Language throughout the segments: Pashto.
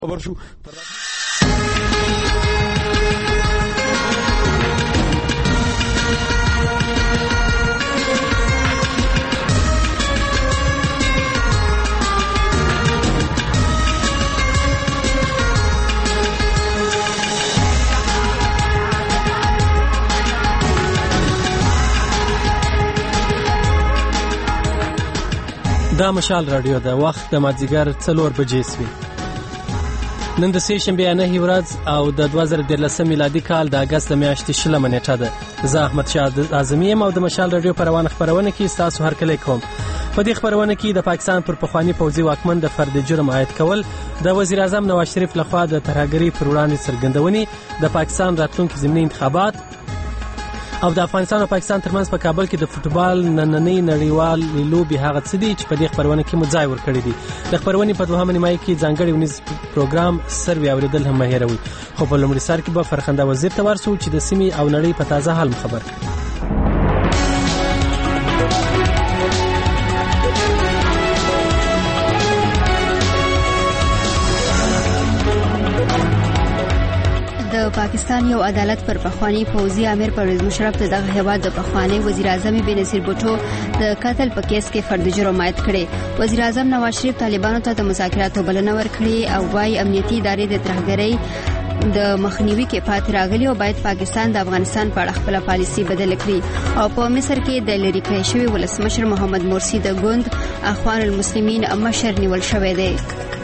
خبر شو دا مشال رادیو دا وخت د مازیګر 4 بجې سوي. نن د سهشنبه 9 ورځ او د 2013 میلادي کال د اگست میاشتې 20 نیټه ده. زه احمد شاه اعظمي یم او د مشال رادیو پر روانه خبرونه کې تاسو هر کله کوم. په دې خبرونه کې د پاکستان پر پخوانی پوځي واکمن د فرد جرم عاید کول، د وزیر اعظم نواز شریف لخوا د ترهګرۍ پر وړاندې څرګندونې، د پاکستان راتلونکي ضمني انتخابات او د افغانستان او پاکستان ترمنځ په کابل کې د فوتبال نننۍ نړیوال لوبي هغه څه دي چې په دې خبرونه کې مځای ورکړي دي. د خبرونې په دوهمه نیمایي کې ځانګړي ونیز پروګرام سروي اوریدل هم هیروي. خو په لومړي سر کې به فرخنده وزیر ته ورسو چې د سیمې او نړۍ په تازه حال خبر کړي. د پاکستان یو عدالت پر پخوانی پوځي امیر پرویز مشرف ته دغه هیواد د پخوانی وزیر اعظم بنظیر بوټو د قتل په کیس کې فرد جرم عاید کړي. وزیر اعظم نواز شریف طالبانو ته د مذاکراتو بلنه ورکړي او وايي امنیتي ادارې د ترهګرۍ د مخنیوي کې پاتې راغلي او باید پاکستان د افغانستان په اړه خپل پالیسي بدل کړي. او په مصر کې د لری کړی شوی ولسمشر محمد مرسی د ګوند اخوان المسلمین مشر نیول شوی دی.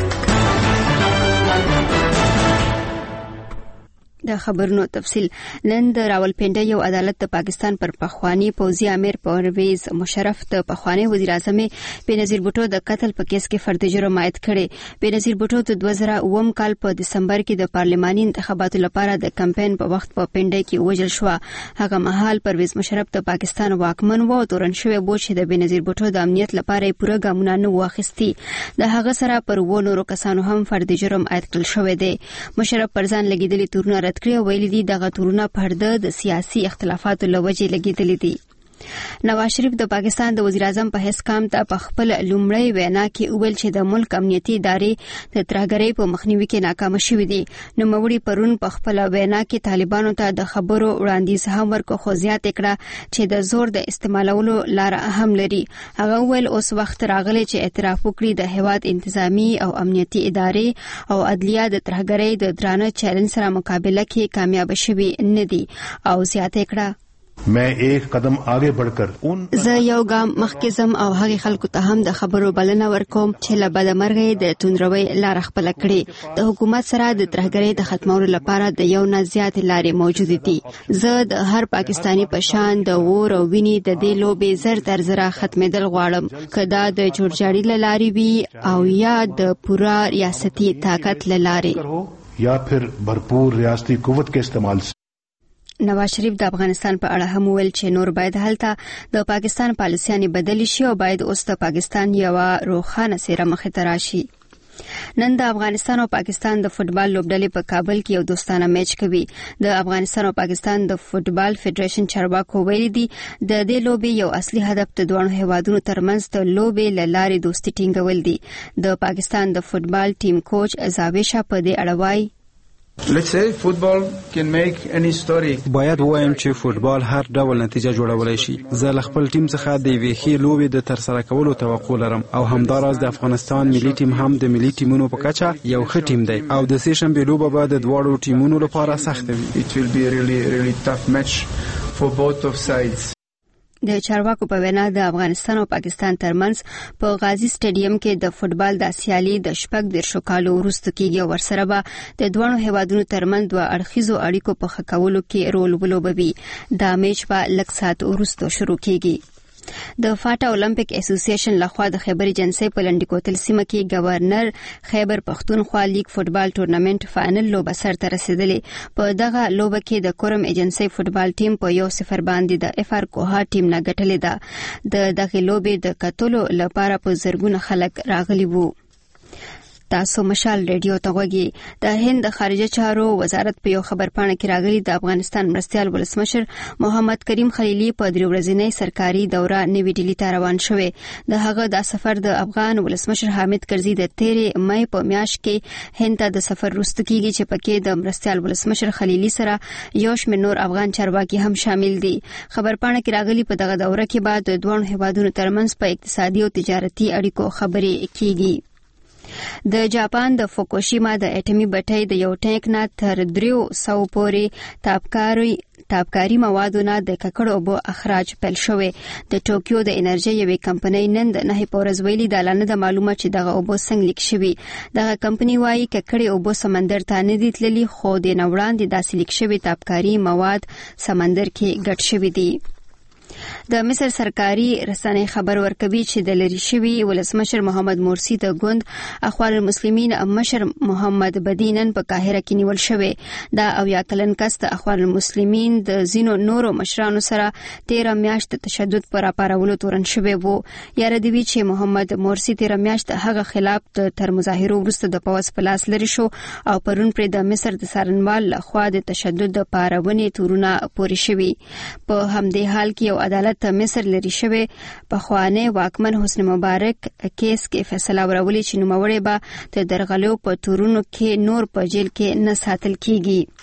د خبرونو تفصیل. نن د راولپنډي یو عدالت د پاکستان پر پخوانی پوځي امیر پرویز مشرف د پخوانی وزیر اعظم بنظیر بوټو د قتل په کیس کې فرد جرم عاید کړي. بنظیر بوټو د 2009 کال په دسمبر کې د پارلماني انتخاباتو لپاره د کمپاین په وخت په پنډي کې وژل شو. هغه مهال پرویز مشرف د پاکستان واکمن و او تورن شوی بو چې د بنظیر بوټو د امنیت لپاره پوره ګامونه نه واخیستي. د هغه سره پر و نورو کسانو هم فرد جرم عاید کړل شوی دی. مشرف پرځان لګیدلي تورونه رد کړی او ویلي دي دغه تورونه پرده د سیاسي اختلافاتو لوجې لګیدلي دي. نواز شریف د پاکستان د وزیر اعظم په حیث کام ته په خپل لومړی وینا کې ویل چې د ملک امنیتي ادارې د ترهګرۍ په مخنیوي کې ناکام شوې دي. نوموړي پرون په خپل وینا کې طالبانو ته د خبرو وړاندیز هم ورکړ خو زیاته کړه چې د زور د استعمالولو لار هم لري. هغه ویل اوس وخت راغلی چې اعتراف وکړي د هیواد انتظامی او امنیتي ادارې او عدلیه د ترهګرۍ د درانه چیلنج سره مقابله کې کامیاب شوي نه دي. او زیاته کړه मैं एक कदम आगे बढ़कर زه یو ګام مخکې ځم او هغه خلکو ته هم د خبرو بلنه ورکوم چې له بدمرغۍ د توندروي لار خپل کړي. د حکومت سره د ترهګرۍ د ختمولو لپاره د یو نه زیات لارې موجود دي. زه د هر پاکستانی په شان د اور او ویني د دې لوبې زر تر زره ختمېدل غواړم، کدا د جوړجاړي لارې وي او یا د پورا ریاستي طاقت لارې یا پھر بھرپور ریاستی قوت کے استعمال. نواز شریف د افغانستان په اړه هم ویل چې نور باید هلته د پاکستان پالیسیانې بدل شي او باید اوس د پاکستان یو روښانه څیره مخې ته راشي. نن د افغانستان او پاکستان د فوتبال لوبډلې په کابل کې یو دوستانه میچ کوي. د افغانستان او پاکستان د فوتبال فدریشن چارواکو ویلي دي د دې لوبې یو اصلي هدف د دوه هیوادونو ترمنځ د لوبې له لارې دوستي ټینګول دي. د پاکستان د فوتبال ټیم کوچ زاویشا په دې اړه وایي Let's say football can make any story. باید وایم چې فوتبال هر ډول نتیجه جوړولای شي. زه له خپل ټیم څخه د یوې ښې لوبې د ترسره کولو توقع لرم او همداراز د افغانستان ملي ټیم هم د ملي ټیمونو په کچه یو ښه ټیم دی او د سهشنبه لوبه به د دواړو ټیمونو لپاره سخت وي. It will be a really tough match for both of sides. د چارواکو په وینا د افغانستان او پاکستان ترمنځ په غازی سټیډیم کې د فوتبال د سیالي د 14 کالو وروسته کېږي او ورسره به د دوه هیوادونو ترمنځ دوه اړخیزو اړیکو په ښه کولو کې رول ولوبوي. دا میچ به لږ ساعت وروسته شروع کېږي. د فاټا اولمپیک اسوسییشن لخوا د خیبر ایجنسی په لنډی کوتل سیمه کې گورنر خیبر پختونخوا لیگ فوتبال ټورنمنت فائنل لوبه سرته رسیدلې. په دغه لوبه کې د کورم ایجنسی فوتبال ټیم په 1-0 باندې د اف ار کوها ټیم نه ګټلې ده. د دغه لوبې د کتلو لپاره په زرګونه خلک راغلي وو. تاسو مشال ریډیو ته غوږی. د هند خارجه چارو وزارت په یو خبرپاڼه کې راغلي د افغانستان مرستيال ولسمشر محمد کریم خلیلی په 3 ورځنی سرکاري دوره نوې ډیلی ته روان شوی. د هغه د سفر د افغان ولسمشر حامد کرزي د 13 مې په میاشت کې هند ته د سفر وروسته کېږي چې پکې د مرستيال ولسمشر خلیلی سره یو شمېر نور افغان چارواکي هم شامل دي. خبرپاڼه کې راغلي په دغه دوره کې بعد د دوه هیوادونو ترمنځ په اقتصادي او تجارتي اړیکو خبرې کېږي. د جاپان د فوکوشیما د اټومي بټۍ د یو ټانک نه تر 300 پورې تابکاری موادو نه د ککړو اوبو اخراج پیل شوی. د ټوکیو د انرژي یوې کمپنۍ نن د 9 پورز ویلي د اعلان د معلومات چې دغه اوبو څنګه لیک شوی. دغه کمپنۍ وايي ککړې اوبو سمندر ته نه دي تللي، خو د نوړاندې داسې لیک شوی تابکاری مواد سمندر کې ګډ شوی دي. د مصر سرکاري رسنۍ خبر ورکوي چې د لری شوی ولسمشر محمد مرسی د ګوند اخوان المسلمین مشر محمد بدینن په قاهره کې نیول شوی. دا او یا کلن کس د اخوان المسلمین د زینو نورو مشرانو سره 13 میاشت تشدد پر اپارولو تورن شوی وو. یاره دی چې محمد مرسی 13 میاشت هغه خلاف د تر مظاهرو وروسته د پوز په لاس لري شو او پرون پر د مصر د سارنوال لخوا د تشدد د پارونې تورونه پوري شوی. په همدې حال کې عدالت مصر لري شوی په خوانه واکمن حسن مبارک کیس کې فیصله ورولې چې نوموړی به د درغلو په تورونو کې نور په جیل کې نه ساتل کیږي.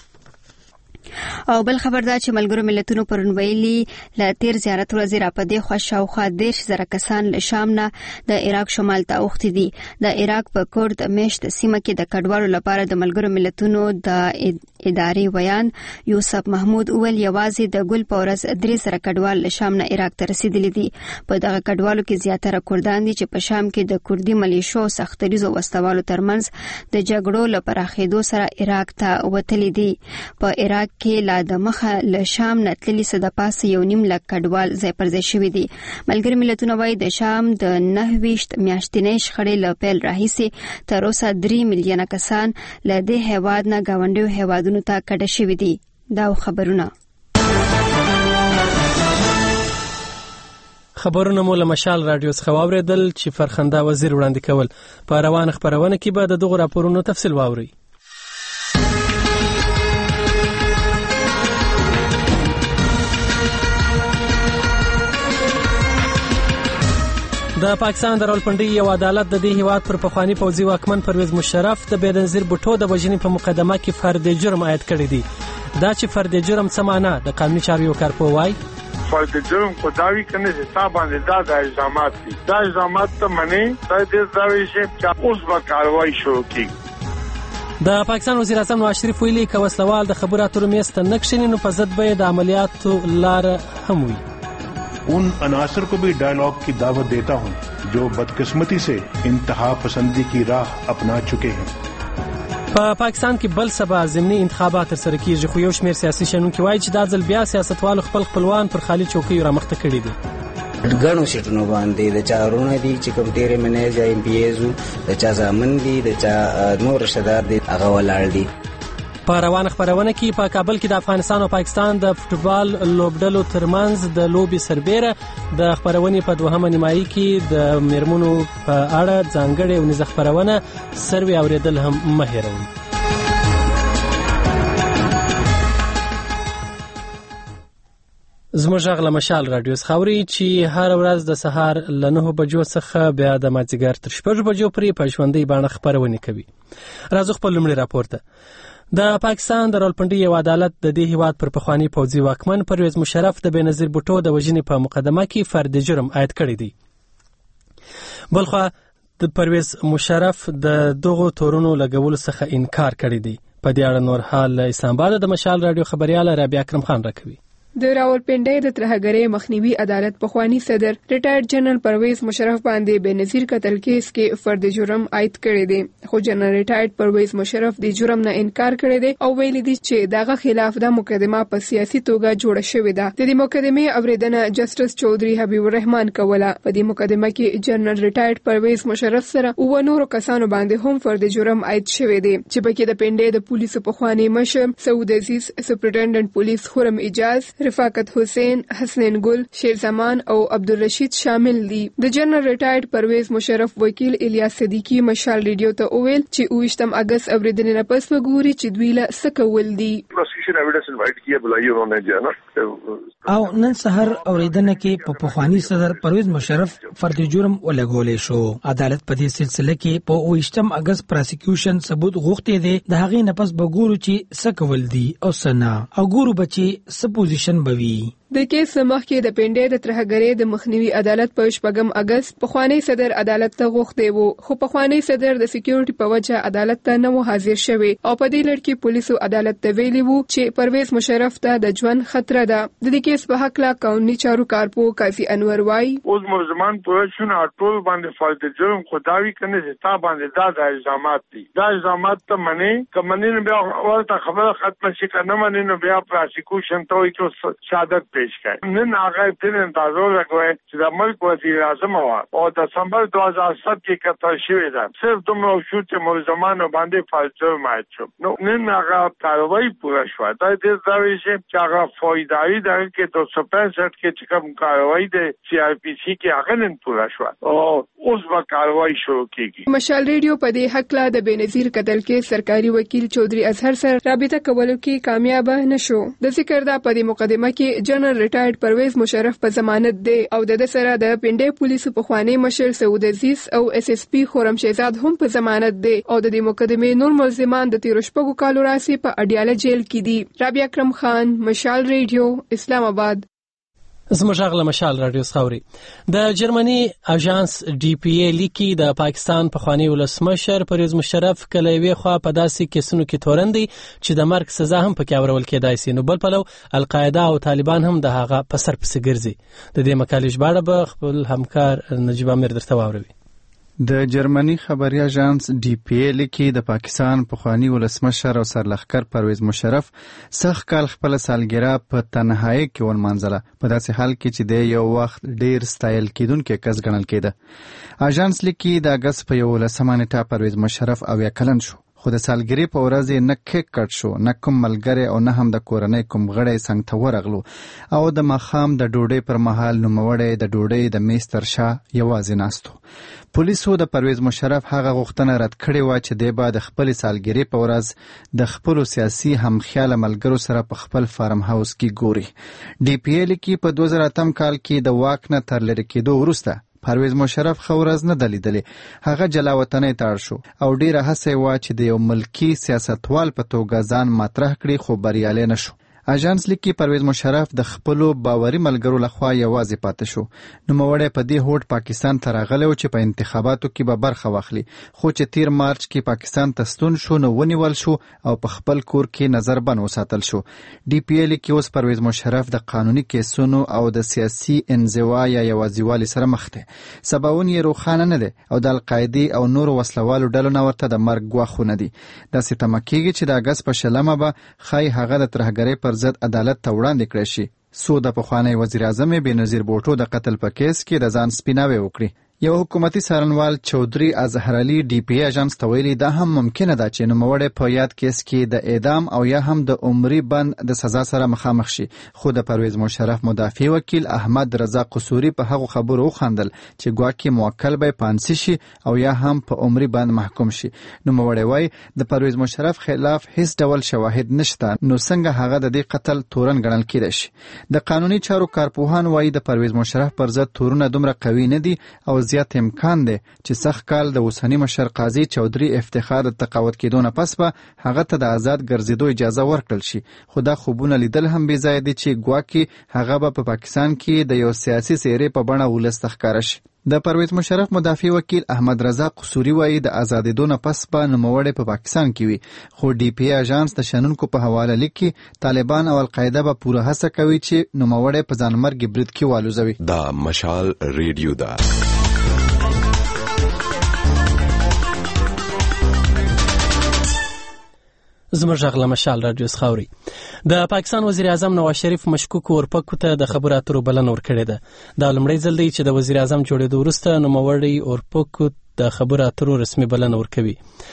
او بل خبردار چې ملګرو ملتونو پرون ویلي ل تیر زیارت ورځ را پدې خوشاوخوا 10,000 کسان له شام نه د عراق شمال ته اوختي دي. د عراق په کورد مشت سیمه کې د کډوالو لپاره د ملګرو ملتونو د ادارې ویان یوسف محمود اول یوازې د ګل په ورځ 3,000 کډوال له شام نه عراق ته رسیدلي دي. په دغه کډوالو کې زیاتره کردان دي چې په شام کې د کردي ملیشو سختریزو وسوالو ترمنځ د جګړو لپاره خېدو سره عراق ته وتلي دي. په عراق کې لا د مخه له شام نه تللي څه د پاسه 1.5 لک کډوال ځای پر ځای شوي دي. ملګري ملتونه وايي د شام د 29 میاشتنۍ شخړې له پیل راهیسې تر اوسه 3 میلیونه کسان له دې هیواد نه ګاونډیو هیوادونو ته کډه شوي دي. دا خبرونه مو له مشال رادیو څخه واوریدل چې فرخنده وزیر وړاندې کول. په روان خبرونه کې به د دغه راپورونو تفصیل واوري. د پاکستان د راولپنډۍ یو عدالت د دې هیواد پر پخوانی پوځي واکمن پرویز مشرف د بېنظیر بوټو د وژنې په مقدمه کې فرد جرم عاید کړی دی. دا چې فرد جرم څه معنا د قانوني چارو یو کارپوه وایي فرد جرم کو داوی کنه چې تا باندې دا الزامات دي. دا الزامات ته منی دا دې داوی چې اوس به کاروایی شروع کیږي. د پاکستان وزیر اعظم نواز شریف ویلي که وسلوال د خبرو اترو میز ته نه کښیني نو په ضد به د عملیاتو لاره هم وي. उन अनासर को भी डायलॉग की दावत देता हूं जो बदकिस्मती से इंतहा पसंदी की राह अपना चुके हैं. په پاکستان کې بل سبا ضمني انتخابات ترسره کیږي، خو یو شمېر سیاسي شنونکي وایي چې دا ځل بیا سیاستوالو خپل خپلوان پر خالي چوکیو رامخته کړي دي. ګڼو سیټونو باندې د چارونه دي چې کوم ډېرې منیز یا ایم پی ایزو د چا زامن دي د چا نور رشدار دي هغه ولاړ دي. په روان خبرونه کې په کابل کې د افغانستان او پاکستان د فوټبال لوبډلو ترمنځ د لوبي سربېره د خبرونې په دوهمه نیمایي کې د میرمنو په اړه ځانګړې ونیزه خبرونه سروي اوریدل هم مه هېروئ. زموږ غږ له مشال رادیو څخه اورئ چې هر ورځ د سهار له 9 بجو څخه بیا د مازدیګر تر 6 بجو پورې په ژوندۍ بڼه خبرونه کوي. راځو خپل لومړی راپور ته. د پاکستان د راولپنډۍ یو عدالت د دې هیواد پر پخوانی پوځي واکمن پرویز مشرف د بېنظیر بوټو د وژنې په مقدمه کې فرد جرم عاید کړی دی. بلخوا د پرویز مشرف د دغو تورونو لګولو څخه انکار کړی دی. په دې اړه نور حال اسلام آباد د مشال رادیو خبريال رابعه اکرم خان راکوي. د راولپنډۍ د ترهګرۍ مخنیوي عدالت پخوانی صدر ریټایرډ جنرال پرویز مشرف باندې بېنظیر قتل کیس کې فرد جرم عاید کړی دی، خو جنرال ریټایرډ پرویز مشرف د جرم نه انکار کړی دی او ویلي دی چې دغه خلاف د مقدمه په سیاسي توګه جوړه شوې ده. د دې مقدمې اوریدنه جسټس چودري حبیب الرحمن کوله. په دې مقدمه کې جنرال ریټایرډ پرویز مشرف سره او نورو کسانو باندې هم فرد جرم عاید شوی دی چې پکې د پنډۍ د پولیسو پخوانی مشر سعود عزیز، سپرنټنډنټ پولیس خرم اجاز، رفاقت حسین، حسنین ګل، شیرزمان او عبدالرشید شامل دي. د جنرال ریټایرډ پرویز مشرف وکیل الیاس صدیقی مشال ریډیو ته وویل چې 28 اگست اوریدنې نه پس وګوري چې دوی له څه کول دي. پروسیکیوشن ایویډنس انوایټ کیه بلایي انہوں نے جو ہے نا او نن سحر اوریدنه کې په پخوانی صدر پرویز مشرف فرد جرم ولګولې شو. عدالت په دې سلسله کې په 28 اگست پروسیکیوشن ثبوت غوښتي دي. د هغې نه پس وګورو چې څه کول دي او څه نه، او ګورو بچي څه پوزیشن بوي. د کیس مخکې د پنډې د ترهګرۍ د مخنیوي عدالت په 8 اگست پخوانی صدر عدالت ته غوښتي وو، خو پخوانی صدر د سکیورټي په وجه عدالت ته نه حاضر شوی او په دې لړ کې پولیسو عدالت ته ویلي وو چې پرویز مشرف ته د ژوند خطر ده. د دې کیس په حق لا قانوني چارو کارپو قاضي انور وای اوس ملزمان پوره شونه ټول باندې فرد جرم خداوي کنه چې تا باندې دا الزامات دي. دا الزامات ته منی نه بیا ورته خبره ختم شي کنه منی نه بیا پروسیکیوشن ته وي چې شهادت پیش کړي. نن هغه تل اندازو لګوي چې د ملک وزیر اعظم او دسمبر 2007 کې کتل شوی ده. صرف دومره شو چې ملزمان باندې فرد جرم عائد شو. نو نن هغه کاروایی پوره شو. دا دې داوی چې هغه فوجداري دغه کې 265 کې چې کوم کاروایی د سی آر پی سی کې هغه نن پوره شو او اوس به کاروایی شروع کیږي. مشال ریډیو په دې حق لا د بنظیر قتل کې سرکاري وکیل چودري اظهر سره رابطه کولو کې کامیاب نشو. د ذکر دا په دې مقدمه کې جنرال ریټایرډ پرویز مشرف په ضمانت دی او د سره د پنډې پولیسو په خوانی مشر سعود عزیز او اس اس پی خورم شهزاد هم په ضمانت دی او د دې مقدمې نور ملزمان د 13 کالو راسي په اډیاله جیل کې دي. رابعه اکرم خان، مشال ریډیو، اسلام آباد. زموږ غږ مشال رادیو خاوري. د جرمني اژانس ډي پی ای لیکي د پاکستان پخوانی ولسمشر پرویز مشرف کله وی خو په داسې کیسونو کې تورندي چې د مرګ سزا هم پکې اورول کېدای شي. نو بل پلو القاعده او طالبان هم د هغه په سر پسې ګرځي. د دې مقالې ژباړه به خپل همکار نجیب امیر درته واوروي. د جرمني خبري اژانس ډي پی ای لیکي د پاکستان پخوانی ولسمشر او سرلښکر پرویز مشرف سخت کال خپل سالګرا په تنهایی کې ولمانځله په داسې حال کې چې د یو وخت ډیر ستایل کېدونکي کس ګڼل کېده. اژانس لیکي د اگست په 11 نیټه پرویز مشرف 80 کلن شو، خو د سالګری په ورځ نه کیک کټ شو، نه کوم ملګری او نه هم د کورنۍ کوم غړی څنګه ته ورغلو او د ماښام د ډوډۍ پر مهال نوموړی د ډوډۍ د میز تر شا یوازې ناستو. پولیسو د پرویز مشرف هغه غوښتنه رد کړې وه چې دی به د خپل سالګری په ورځ د خپل سیاسي همخیاله ملګرو سره په خپل فارم هاوس کې ګوري. ډي پی ای لیکي په 2008 کال کې د واک نه تر لرې کېدو وروسته پرویز مشرف خو ورځ نه دلیدلې، هغه جلا وطنۍ تاړ شو او ډیره هڅه وه چې د یو ملکی سیاستوال په توګه ځان مطرح کړي، خو بریالی نه شو. اژانس لیکي پرویز مشرف د خپلو باوري ملګرو لخوا یوازې پاتې شو. نوموړی په دې هوډ پاکستان ته راغلی و چې په انتخاباتو کې به برخه واخلي، خو چې 13 مارچ کې پاکستان ته ستون شو نو ونیول شو او په خپل کور کې نظربند وساتل شو. ډي پی ای لیکي اوس پرویز مشرف د قانوني کیسونو او د سیاسي انزوا یا یوازیوالي سره مخ دی. سباون یې روښانه نه دی او د القاعدې او نورو وسلوالو ډلو نه ورته د مرګ ګواښونه دي. داسې تمه کېږي چې د اګست په 20 به ښایي هغه د ترهګرۍ پر ضد عدالت ته وړاندې کړی شي. څو د پخوانی وزیر اعظم بېنظیر بوټو د قتل په کیس کې د ځان سپیناوی وکړي. یو حکومتي څارنوال چودري اظهر علي ډي پی ای اژانس ته ویلي دا هم ممکنه ده چې نوموړی په یاد کیس کې د اعدام او یا هم د عمري بند د سزا سره مخامخ شي. خو د پرویز مشرف مدافع وکیل احمد رضا قصوري په هغو خبرو وخندل چې ګواکې موکل به پانسي شي او یا هم په عمري بند محکوم شي. نوموړی وایي د پرویز مشرف خلاف هیڅ ډول شواهد نشته، نو څنګه هغه د دې قتل تورن ګڼل کېدای شي. د قانوني چارو کارپوهان وایي د پرویز مشرف پر ضد تورونه دومره قوي نه دي او زیات امکان دی چې سخت کال د اوسني مشر قاضي چودري افتخار د تقاعد کېدو نه پس به هغه ته د آزاد ګرځېدو اجازه ورکړل شي. خو دا خوبونه لیدل هم بې ځایه دي چې ګواکې هغه به په پاکستان کې د یو سیاسي څېرې په بڼه ولس ته ښکاره شي. د پرویز مشرف مدافع وکیل احمد رضا قصوري وایي د آزادېدو نه پس به نوموړی په پاکستان کې وي. خو ډي پی ای اژانس د شنونکو په حواله لیکي طالبان او القاعده به پوره هڅه کوي چې نوموړی په ځانمرګي برید کې والوزوي. دا مشال ریډیو ده. زموږ غږ مشال رادیو خاوري. د پاکستان وزیر اعظم نواز شریف مشکوک اورپکو ته د خبرو اترو بلنه ورکړې ده. دا لومړی ځل دی چې د وزیر اعظم جوړېدو وروسته نوموړی اورپکو د خبرو اترو رسمي بلنه ورکوي.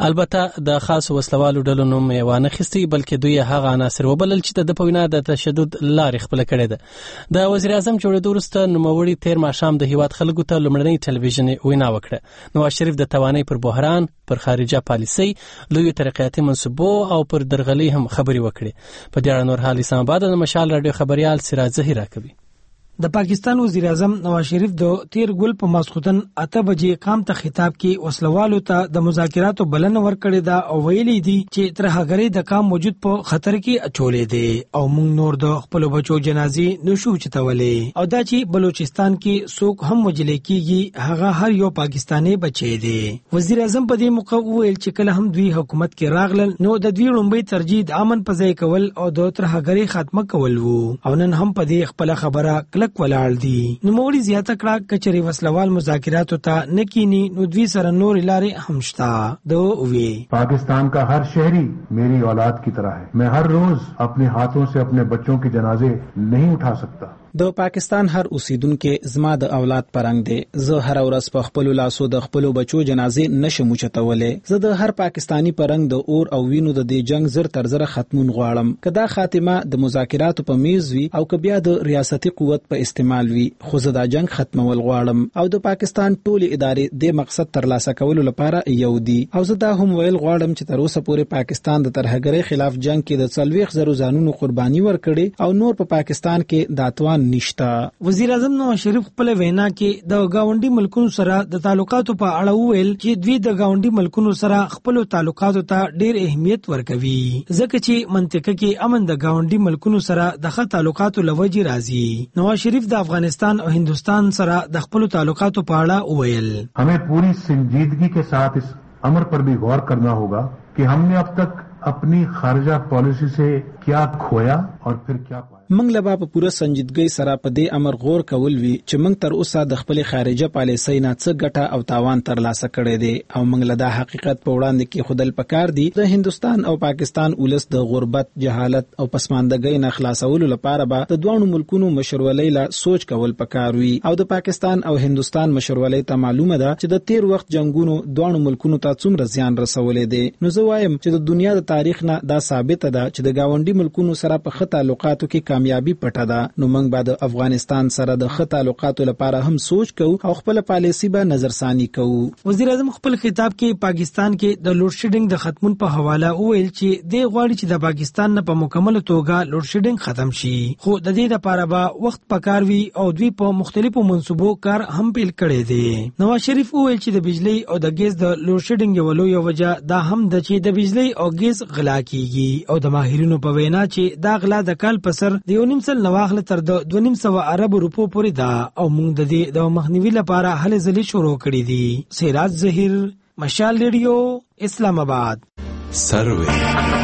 البته د خاص وسلوالو ډلو نوم یې وانه خستی بلکې دوی هغه عناصر وبلل چې د پوینا د تشدد لارې خپل کړي ده. د وزیر اعظم جوړېدو وروسته نوموړي تیر ماښام د هیواد خلکو ته لومړنۍ ټلویزیوني وینا وکړه. نواز شریف د توانای پر بحران، پر خارجه پالیسي، لوی ترقیاتي منصوبو او پر درغلي هم خبري وکړي. په دې اړه نور حال اسلام آباد د مشال رادیو خبريال سراج زهیر راکوي. د پاکستان وزیر اعظم نواز شریف د تیر ګل په ماسخوتن 8 بجې قام ته خطاب کې وسلوالو ته د مذاکراتو بلنه ورکړې ده او ویلي دي چې ترهګرۍ د کام موجود په خطر کې اچولې دي او موږ نور د خپل بچو جنازې نشو چتولې او دا چې بلوچستان کې څوک هم وجل کېږي هغه هر یو پاکستاني بچی دی. وزیر اعظم په دې موقع ویل چې کله هم دوی حکومت کې راغلل نو د دوی لومړی ترجیح د امن په ځای کول او د ترهګرۍ خاتمه کول وو او نن هم په دې خپل خبره کلک ولاړ دي. نو موري زیاته کړه کچري وسلوال مذاکراتو ته نکینی نو دوی سره نور لارې هم شته. دو وی पाकिस्तान का हर शहरी मेरी औलाद की तरह है. मैं हर रोज अपने हाथों से अपने बच्चों के जनाजे नहीं उठा सकता. د پاکستان هر اوسیدونکو زما د اولاد پرنګ دی. زه هر ورځ په خپل لاسو د خپل بچو جنازې نشم چتولې. زه د هر پاکستانی پرنګ د اور او وینو د دې جنگ زر تر زر ختمون غواړم. کدا خاتمه د مذاکراتو په میز وی او کبیا د ریاستي قوت په استعمال وی خو زه دا جنگ ختمول غواړم او د پاکستان ټول ادارې د مقصد تر لاسه کولو لپاره یو دي او زه دا هم ویل غواړم چې تر اوسه پورې پاکستان د ترهګرۍ خلاف جنگ کې د 40,000 ځانونو قرباني ورکړي او نور په پاکستان کې داتوان نشتا. وزیر اعظم نواز شریف خپل وینا کې د گاونډي ملکونو سره د تعلقاتو په اړه وویل چې دوی د گاونډي ملکونو سره خپل تعلقاتو ته ډېر اهمیت ورکوي ځکه چې منطقه کې امن د گاونډي ملکونو سره د ښه تعلقاتو لوجې راځي. نواز شریف د افغانستان او هندوستان سره د خپل تعلقاتو په اړه وویل हमें पूरी संजीदगी के साथ इस अमर पर भी गौर करना होगा कि हमने अब तक अपनी खारजा पॉलिसी से क्या खोया और फिर क्या पाया. منګ لبا په پوره سنجیدګۍ سره په دې امر غور کول وی چې منګ تر اوسه د خپل خارجه پالیسۍ نه څه ګټه او تاوان تر لاسه کړی دی او منګ له دا حقیقت په وړاندې کې خودل پکار دی د هندستان او پاکستان ولس د غربت، جهالت او پسماندګۍ نه خلاصولو لپاره به د دوه ملکونو مشرولۍ له سوچ کول پکار وی او د پاکستان او هندستان مشرولۍ ته معلومه ده چې د تیر وخت جنگونو دوه ملکونو ته څومره زیان رسولې دي. نو زه وایم چې د دنیا د تاریخ نه دا ثابت ده چې د گاونډي ملکونو سره په خطا تعلقاتو کې کامیابی پټه ده. نو موږ به د افغانستان سره د خطا تعلقاتو لپاره هم سوچ کوو او خپل پالیسی به نظرثانی کوو. وزیر اعظم خپل خطاب کې پاکستان کې د لوډ شیډینګ د ختمون په حواله وویل چې د غواړي چې د پاکستان نه په مکمل توګه لوډ شیډینګ ختم شي خو د دې لپاره به وخت پکار وي او دوی په مختلفو منصوبو کار هم پیل کړی دی. نواز شریف وویل چې د بجلی او د ګیس د لوډ شیډینګ یو لوی وجه دا هم ده چې د بجلی او ګیس غلا کیږي او د ماهرینو په وینا چې دا غلا د کال په سر د 1.5 سل نواخله تر د 2.5 عرب روپو پورې ده او موږ د دې د مخنیوي لپاره هلې ځلې شروع کړې دي. سراج زهیر، مشال ریډیو، اسلام آباد. سروي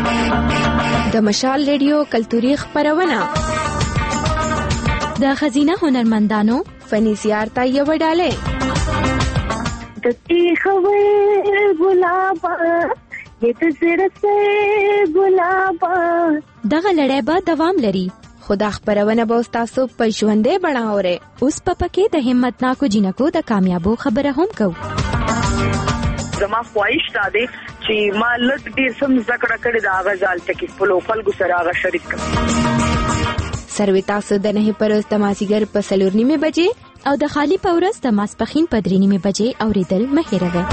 د مشال ریډیو کلتوري خبرونه د خزینه هنرمندانو فني زیارت یو ډاله د تیخوي ګلابا د زړه سه ګلابا دغه لړۍ به دوام لري. خدا خبرونه به تاسو په ژوندې بڼاوره اوس په پکې د همتناکو جنکو د کامیابو خبره هم کو. زما خواهش ده چې ما لږ ډیر سم ذکر کړی دا غزال ټکی په خلکو سره هغه شریک کړم. سروي تاسو د نه پر استماسیګر په 4:30 بجې او د خالی پورس د ماسپخین په 3:30 بجې اوریدل مهیروي.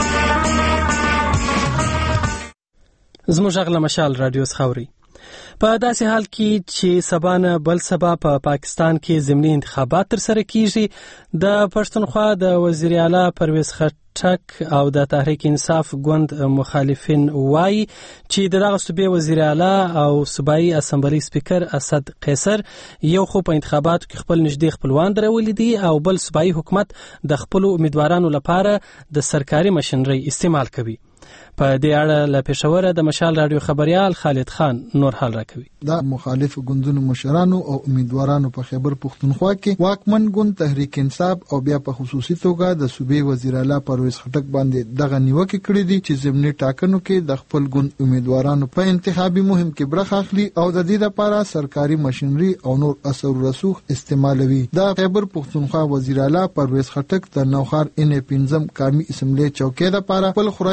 زموږ غږ له مشال رادیو څخه په داسې حال کې چې سبا نه بل سبا په پاکستان کې ضمني انتخابات تر سره کیږي د پښتونخوا د وزیر اعلی پرویز خټک او د تحریک انصاف ګوند مخالفین وایي چې دغه صوبې وزیر اعلی او صوبایي اسمبلی سپیکر اسد قیصر یو خو په انتخاباتو کې خپل نږدې خپلوان درولي دي او بل صوبایي حکومت د خپل امیدوارانو لپاره د سرکاري ماشينري استعمال کوي. په دې اړه له پېښور د مشال رادیو خبريال خالد خان نور حال راکوي. دا مخالف ګوندونو مشرانو او امیدوارانو په خیبر پښتونخوا کې واکمن ګوند تحریک انصاف او بیا په خصوصي توګه د صوبې وزیر اعلی پرویز خټک باندې دغه نیوکه کړې دي چې ضمني ټاکنو کې د خپل ګوند امیدوارانو په انتخابي مهم کې برخه اخلي او د دې لپاره سرکاري ماشينري او نور اثر رسوخ استعمالوي. د خیبر پښتونخوا وزیر اعلی پرویز خټک د نوخار ان 15 قومي اسمبلی چوکۍ لپاره خپل خوري او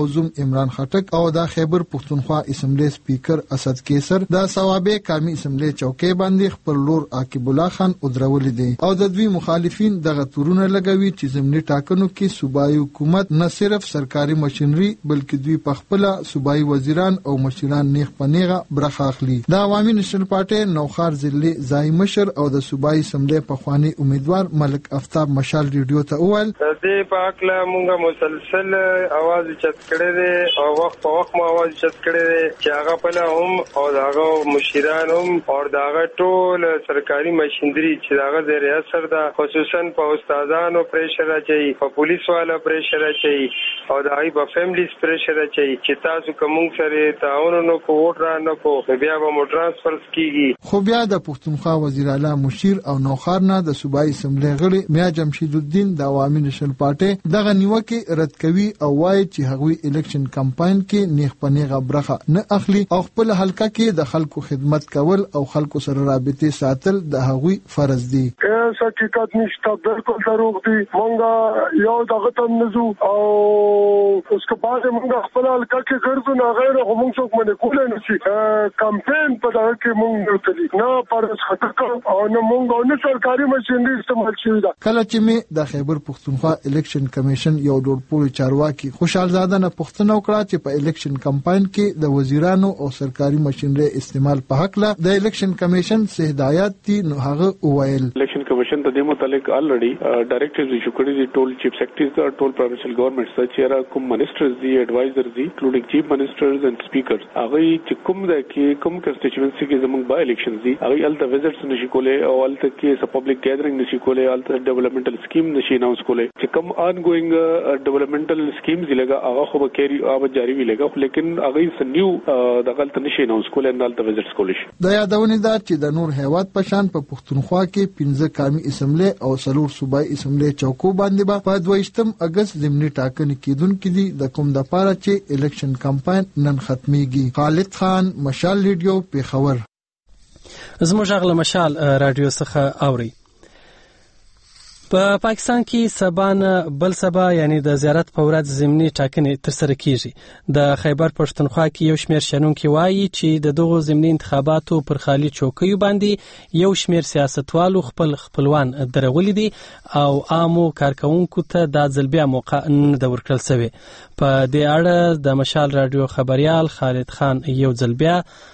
زوم عمران خټک او د خیبر پښتونخوا اسمبلی سپیکر اسد کیسر د ثوابه قومي اسمبلی چوکۍ باندې خپل لور عاقب الله خان ودرولې دي او د دوی مخالفین دغه تورونه لګوي چې ضمني ټاکنو کې صوبایي حکومت نه صرف سرکاري ماشينري بلکې دوی په خپل صوبایي وزیران او مشران نیغ پنیغه برخه اخلي. د عوامي نېشنل پارټي نوخار ضلعي ځای مشر او د صوبایي اسمبلی پخوانی امیدوار ملک افتاب مشال ریډیو ته وویل دې په اکله مونږه مسلسل आवाज چت کړی دی او وخت په وخت مو आवाज چت کړی دی چې هغه په هم او هغه مشران هم او هغه ټول سرکاري ماشينري چې هغه د ریاست دا خصوصا په استادانو پریشر اچي په پولیس والا پریشر اچي او د هغه په فیملیز پریشر اچي چې تاسو کوم سره تعاون نو کو ووټ را نه کو بیا به مو ټرانسفر کیږي. خو بیا د پښتونخوا وزیر اعلی مشیر او نوخار نه د صوبایي اسمبلی غړي میا جمشید الدین د عوامي نېشنل پارټي دغه نیوکه رد کوي او وايي چې هغوی الیکشن کمپاین کې نیغ پنیغه برخه نه اخلي او خپل حلقه کې د خلکو خدمت کول او خلکو سره رابطه ساتل د هغوی فرض دي. حقیقت نشته بالکل دروغ دي. مونږه یو دغه تم نزو او اوس کو بعد مونږ خپل حلقه کې ګرځو نه غیر هم څوک باندې کولای نشي کمپاین په دغه کې مونږ کوي نه پر خطر او نه مونږ نه سرکاري ماشينري استعمال شوی دا. کله چې می د خیبر پښتونخوا الیکشن کمیشن یو ډول پوری چارواکي خوشحال زاده نه پښتنه وکړه چې په الیکشن کمپاین کې د وزیرانو او سرکاري ماشينري استعمال په حق له د الیکشن کمیشن څخه هدایت دي نو هغه وویل الیکشن کمیشن ته د متعلق الریډي ډایریکټیوز ایشو کړي دي ټول چیف سیکرټریز ټول پروینشل ګورنمنټس چې کوم منسټرز دي ایڈوایزرز دي انکلوډینګ چیف منسټرز اند سپیکرز هغه چې کوم د کې کوم کنسټیټوئنسي کې زموږ با الیکشنز دي هغه الته وزټس نشي کولای او الته کې سب پبلک ګیدرینګ نشي کولای الته ډیولپمنټل سکیم نشي اناونس کولای چې کوم آن ګوینګ ډیولپمنټل سکیمز لګا هغه خو به کېری او جاری وی لګا لیکن هغه سنیو د غلط نشي اناونس کولای نه الته وزټس کولای شي. د یادونه ده چې د نور هیواد په شان په پښتونخوا کې 15 قومي اسمبلی او 3 صوبایي اسمبلی چوکو باندې په 28 اگست ضمني ټاکنې کیدونکې دي د کوم د پاره چې الیکشن کمپاین نن ختميږي. خالد خان مشال ریډیو پیښور. زموږ غل مشال رادیو څخه اوري. په پاکستان کې سبانه بل سبا یعنی د زیارت په ورځ ضمني ټاکنې ترسره کیږي. د خیبر پښتونخوا کې یو شمېر شنونکي وایي چې د دغو ضمني انتخاباتو پر خالي چوکیو باندې یو شمېر سیاستوالو خپلوان درغلي دي او عامو کارکونکو ته د ځل بیا موقع نه د ورکړل شوی. په دې اړه د مشال رادیو خبريال خالد خان یو ځل بیا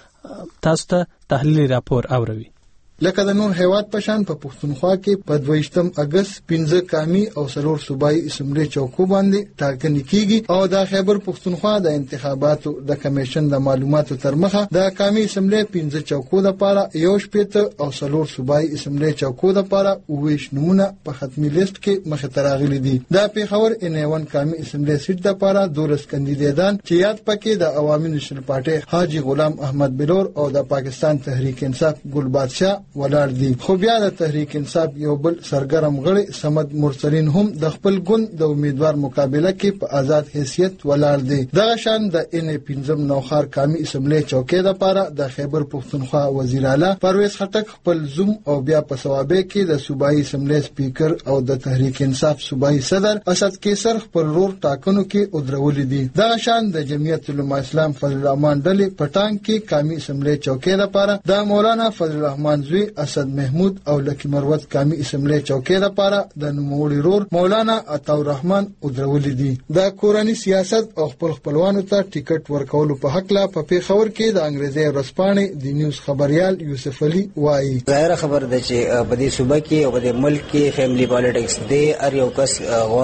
تاسو ته تحلیلي راپور اوروي. لکه د نور هیواد په شان په پښتونخوا کې په 28 اگست 15 قومي او 3 صوبایي اسمبلی چوکو باندې ټاکنې کیږي او د خیبر پښتونخوا د انتخاباتو د کمیشن د معلوماتو تر مخه د قومي اسمبلی 15 چوکو لپاره یو شپږ او 3 صوبایي اسمبلی چوکو لپاره 19 نمونه په ختمي لیست کې مخه تراغلي دي. د پیښور ان1 قومي اسمبلی سیټ لپاره 12 کاندیدان چې یاد پکې د عوامي نېشنل پارټي حاجی غلام احمد بلور او د پاکستان تحریک انصاف ګل بادشاه ولاړ دي. خو بیا د تحریک انصاف یو بل سرګرم غړي سمد مرسلین هم د خپل ګوند د امیدوار مقابله کې په آزاد حیثیت ولاړ دي. دغه شان د ان15 نوخار قومي اسمبلی چوکۍ لپاره د خیبر پښتونخوا وزیر اعلی پرویز خټک خپل زوم او بیا په ثوابه کې د صوبایي اسمبلی سپیکر او د تحریک انصاف صوبایي صدر اسد کیسر خپل رور ټاکنو کې ودرولې دي. دغه شان د جمعیت العلماء اسلام فضل الرحمن ډلې پټان کې قومي اسمبلی چوکۍ لپاره د مولانا فضل الرحمن زوی اسد محمود او لکی مروت قومي اسمبلی چوکۍ لپاره د نوموړي رور مولانا عطا الرحمن ودرولې دي. د کورنی سیاست او خپلوانو ته ټیکټ ورکولو په حق لا په پیښور کې د انګریزي ورځپاڼې د نیوز خبريال یوسف علي وایي ظاهر خبر ده چې په دې صوبه کې او په دې ملک کې فیملی پالیټکس د ار یو کس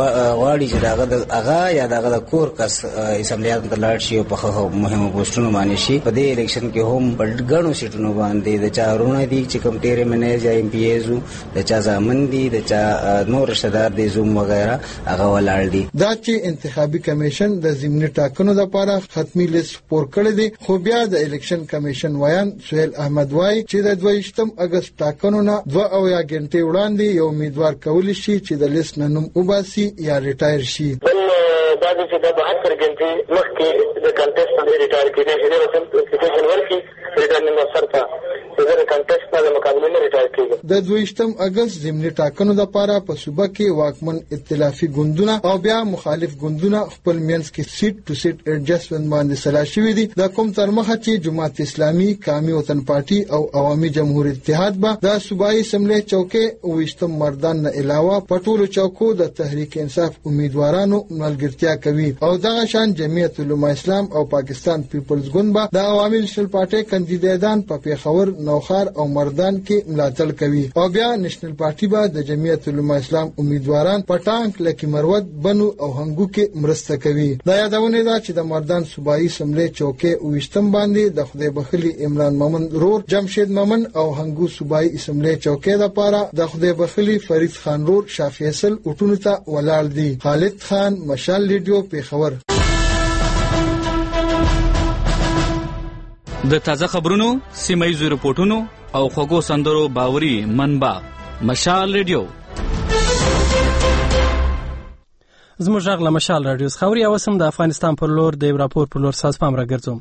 غواړي چې هغه یا دغه کور کس اسمبلیات ته لاړ شي او په مهمو پوسټونو باندې شي. په دې الیکشن کې هم په ګڼو سیټونو باندې د چارونه دي چې کوم ډېر منیز یا ایم پی ایزو د چا ځامن دي د چا نور رشدار دي زوم وغیرہ هغه ولاړ دي. دا چې انتخابي کمیشن د ضمني ټاکنو لپاره ختمي لیست پور کړی دی. خو بیا د الیکشن کمیشن ویان سهیل احمد وایي چې د 28 اگست ټاکنو نه 2 غنټې وړاندې یو امیدوار کولی شي چې د لیست نه نوم وباسي یا ریټایر شي. دا چې د 72 غنټې مخکې د کنټیسټ نه ریټایر کېدل چې د اپلیکیشن ورکړي ریټرنینګ افسر ته چې د کنټیسټ د مقابلې نه ریټایر کیږي. د 22 اگست ضمني ټاکنو لپاره په صوبه کې واکمن ائتلافي ګوندونه او بیا مخالف ګوندونه خپل مینس کې سیټ ټو سیټ اډجسټمنټ باندې سلا شوې دي. د کوم تر مخه چې جماعت اسلامي، قومي وطن پارټي او عوامي جمهوریت اتحاد به د صوبایي اسمبلی چوکۍ 22 مردان نه علاوه په ټولو چوکو د تحریک انصاف امیدوارانو ملګرتیا کوي او دغه شان جمعیت علماء اسلام او پاکستان پیپلز ګوند به د عوامي نېشنل پارټي کاندیدان په پیښور، نوخار او مردان کې ملاتړ کوي او بیا نېشنل پارټي به د جمعیت علماء اسلام امیدواران په ټانک، لکی مروت، بنو او هنګو کې مرسته کوي. دا یادونه ده چې د مردان صوبایي اسمبلی چوکۍ 22 باندې د خدای بخلي عمران مومن رور، جمشید مومن او هنګو صوبایي اسمبلی چوکۍ لپاره د خدای بخلي فرید خان رور، شاه فیصل اټونو ته ولاړ دي. خالد خان، مشال ریډیو، پیښور. د تازه خبرونو، سیمایي رپورټونو او خوږو سندرو باوري منبع مشال ریډیو. زموږ غږ له مشال راډیو څخه اوري. اوس هم د افغانستان پر لور د یو راپور پر لور ساز پام راګرځوم.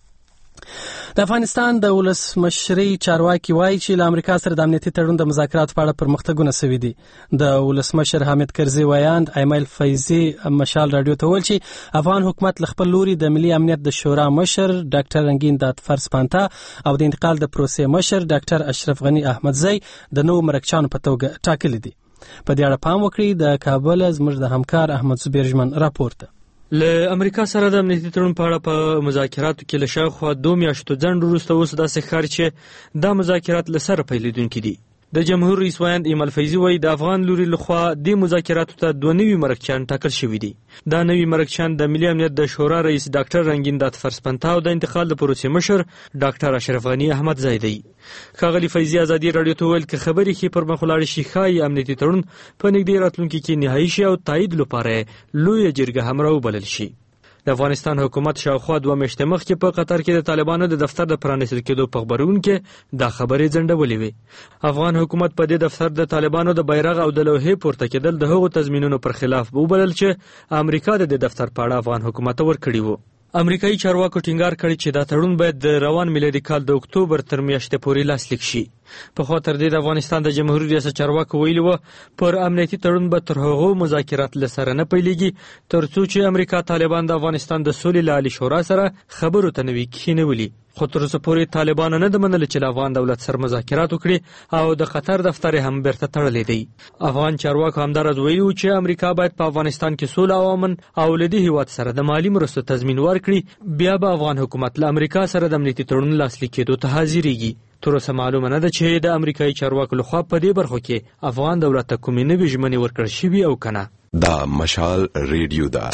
د افغانستان د ولسمشرۍ چارواکي وایي چې له امریکا سره د امنیتي تړون د مذاکراتو په اړه پرمختګونه شوي دي. د ولسمشر حامد کرزي ویاند ایمل فیضي مشال راډیو ته وویل چې افغان حکومت له خپل لوري د ملي امنیت د شورا مشر ډاکټر رنګین دادفر سپانتا او د انتقال د پروسې مشر ډاکټر اشرف غني احمدزی د نوو مرکچانو په توګه ټاکلي دي. په دې اړه پام وکړئ. د کابل زموږ د همکار احمد زبیر ژمن راپور ده. له امریکا سره د امنیتي تړون په اړه په مذاکراتو کې له شاوخوا 2 میاشتو ځنډ وروسته اوس داسې ښکاري چې دا مذاکرات له سره پیلېدونکي دي. د جمهور رئیس ویاند ایمل فیضي وایي د افغان لوري لخوا د مذاکراتو ته 2 نوي مرکچیان ټاکل شوي دي. دا نوي مرکچیان د ملي امنیت د شورا رئیس ډاکټر رنګین دادفر سپانتا او د انتقال د پروسې مشر ډاکټر اشرف غني احمدزی دی. ښاغلي فیضي ازادي راډیو ته ویل چې خبرې کې پر مخ ولاړې شي ښایي امنیتي تړون په نږدې راتلونکي کې نهایي شي او تایید لپاره لویه جرګه هم راوبلل شي. د افغانستان حکومت شاوخوا 2 میاشتې مخکې په قطر کې د طالبانو د دفتر د پرانیستل کېدو په خبرونه کې دا خبرې ځنډولې وې. افغان حکومت په دې دفتر د طالبانو د بیرغ او د لوحې پورته کېدل د هغو تضمینونو پر خلاف وبلل چې امریکا د دې دفتر په اړه افغان حکومت ته ورکړي وو. امریکایي چارواکو ټینګار کړی چې دا تړون باید د روان میلادي کال د اکتوبر تر میاشتې پورې لاسلیک شي. په خوا تر دې د افغانستان د جمهوریت ریاست چارواکو ویلي وو پر امنیتي تړون به تر هغو مذاکرات له سره نه پیلېږي تر څو چې امریکا طالبان د افغانستان د سولې له عالي شورا سره خبرو ته نه وي کښېنولي. خو تر اوسه پورې طالبانو نه ده منلې چې له افغان دولت سره مذاکرات وکړي او د قطر دفتر هم بیرته تړلی دی. افغان چارواکو همداراز ویلي وو چې امریکا باید په افغانستان کې سوله او امن او له دې هېواد سره د مالي مرستو تضمین ورکړي، بیا به افغان حکومت له امریکا سره د امنیتي تړون لاسلیک کېدو ته حاضرېږي. تر اوسه معلومه نه ده چې د امریکایي چارواکو لخوا په دې برخو کې افغان دولت ته کومې نوې ژمنې ورکړل شوي او که نه. دا مشال ریډیو ده.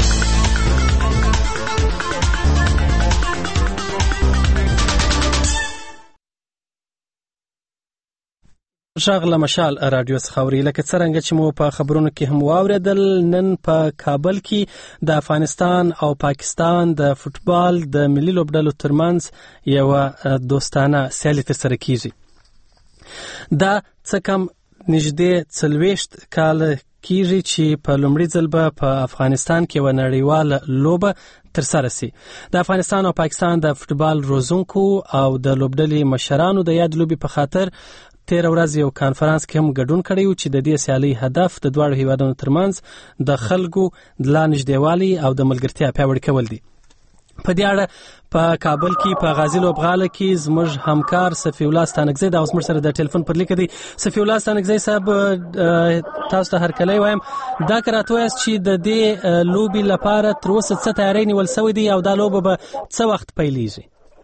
شغله مشال راډیو څخه اوري. لکه څرنګه چې مو په خبرونو کې هم واوریدل، نن په کابل کې د افغانستان او پاکستان د فوټبال د ملي لوبډلو ترمنځ یو دوستانه سیالي ترسره کیږي. دا څه کم نږدې 40 کال کیږي چې په لومړي ځل به په افغانستان کې و نړیواله لوبه ترسره سي. د افغانستان او پاکستان د فوټبال روزونکو او د لوبډلې مشرانو د یاد لوبې په خاطر 13 ورځ یو کانفرنس کې هم ګډون کړی و چې د دې سیالۍ هدف د دواړو هیوادونو ترمنځ د خلکو د لا نږدېوالي او د ملګرتیا پیاوړي کول دي. په دې اړه په کابل کې په غازی لوبغاله کې زموږ همکار صفی الله ستانکزی دا اوس موږ سره د ټلیفون پر لیک دی. صفی الله ستانکزی صاحب، تاسو ته هرکلی وایم. دا که راته وایاست چې د دې لوبې لپاره تر اوسه څه تیاری نیول سوی دی او دا لوبه به څه وخت پیلیږي؟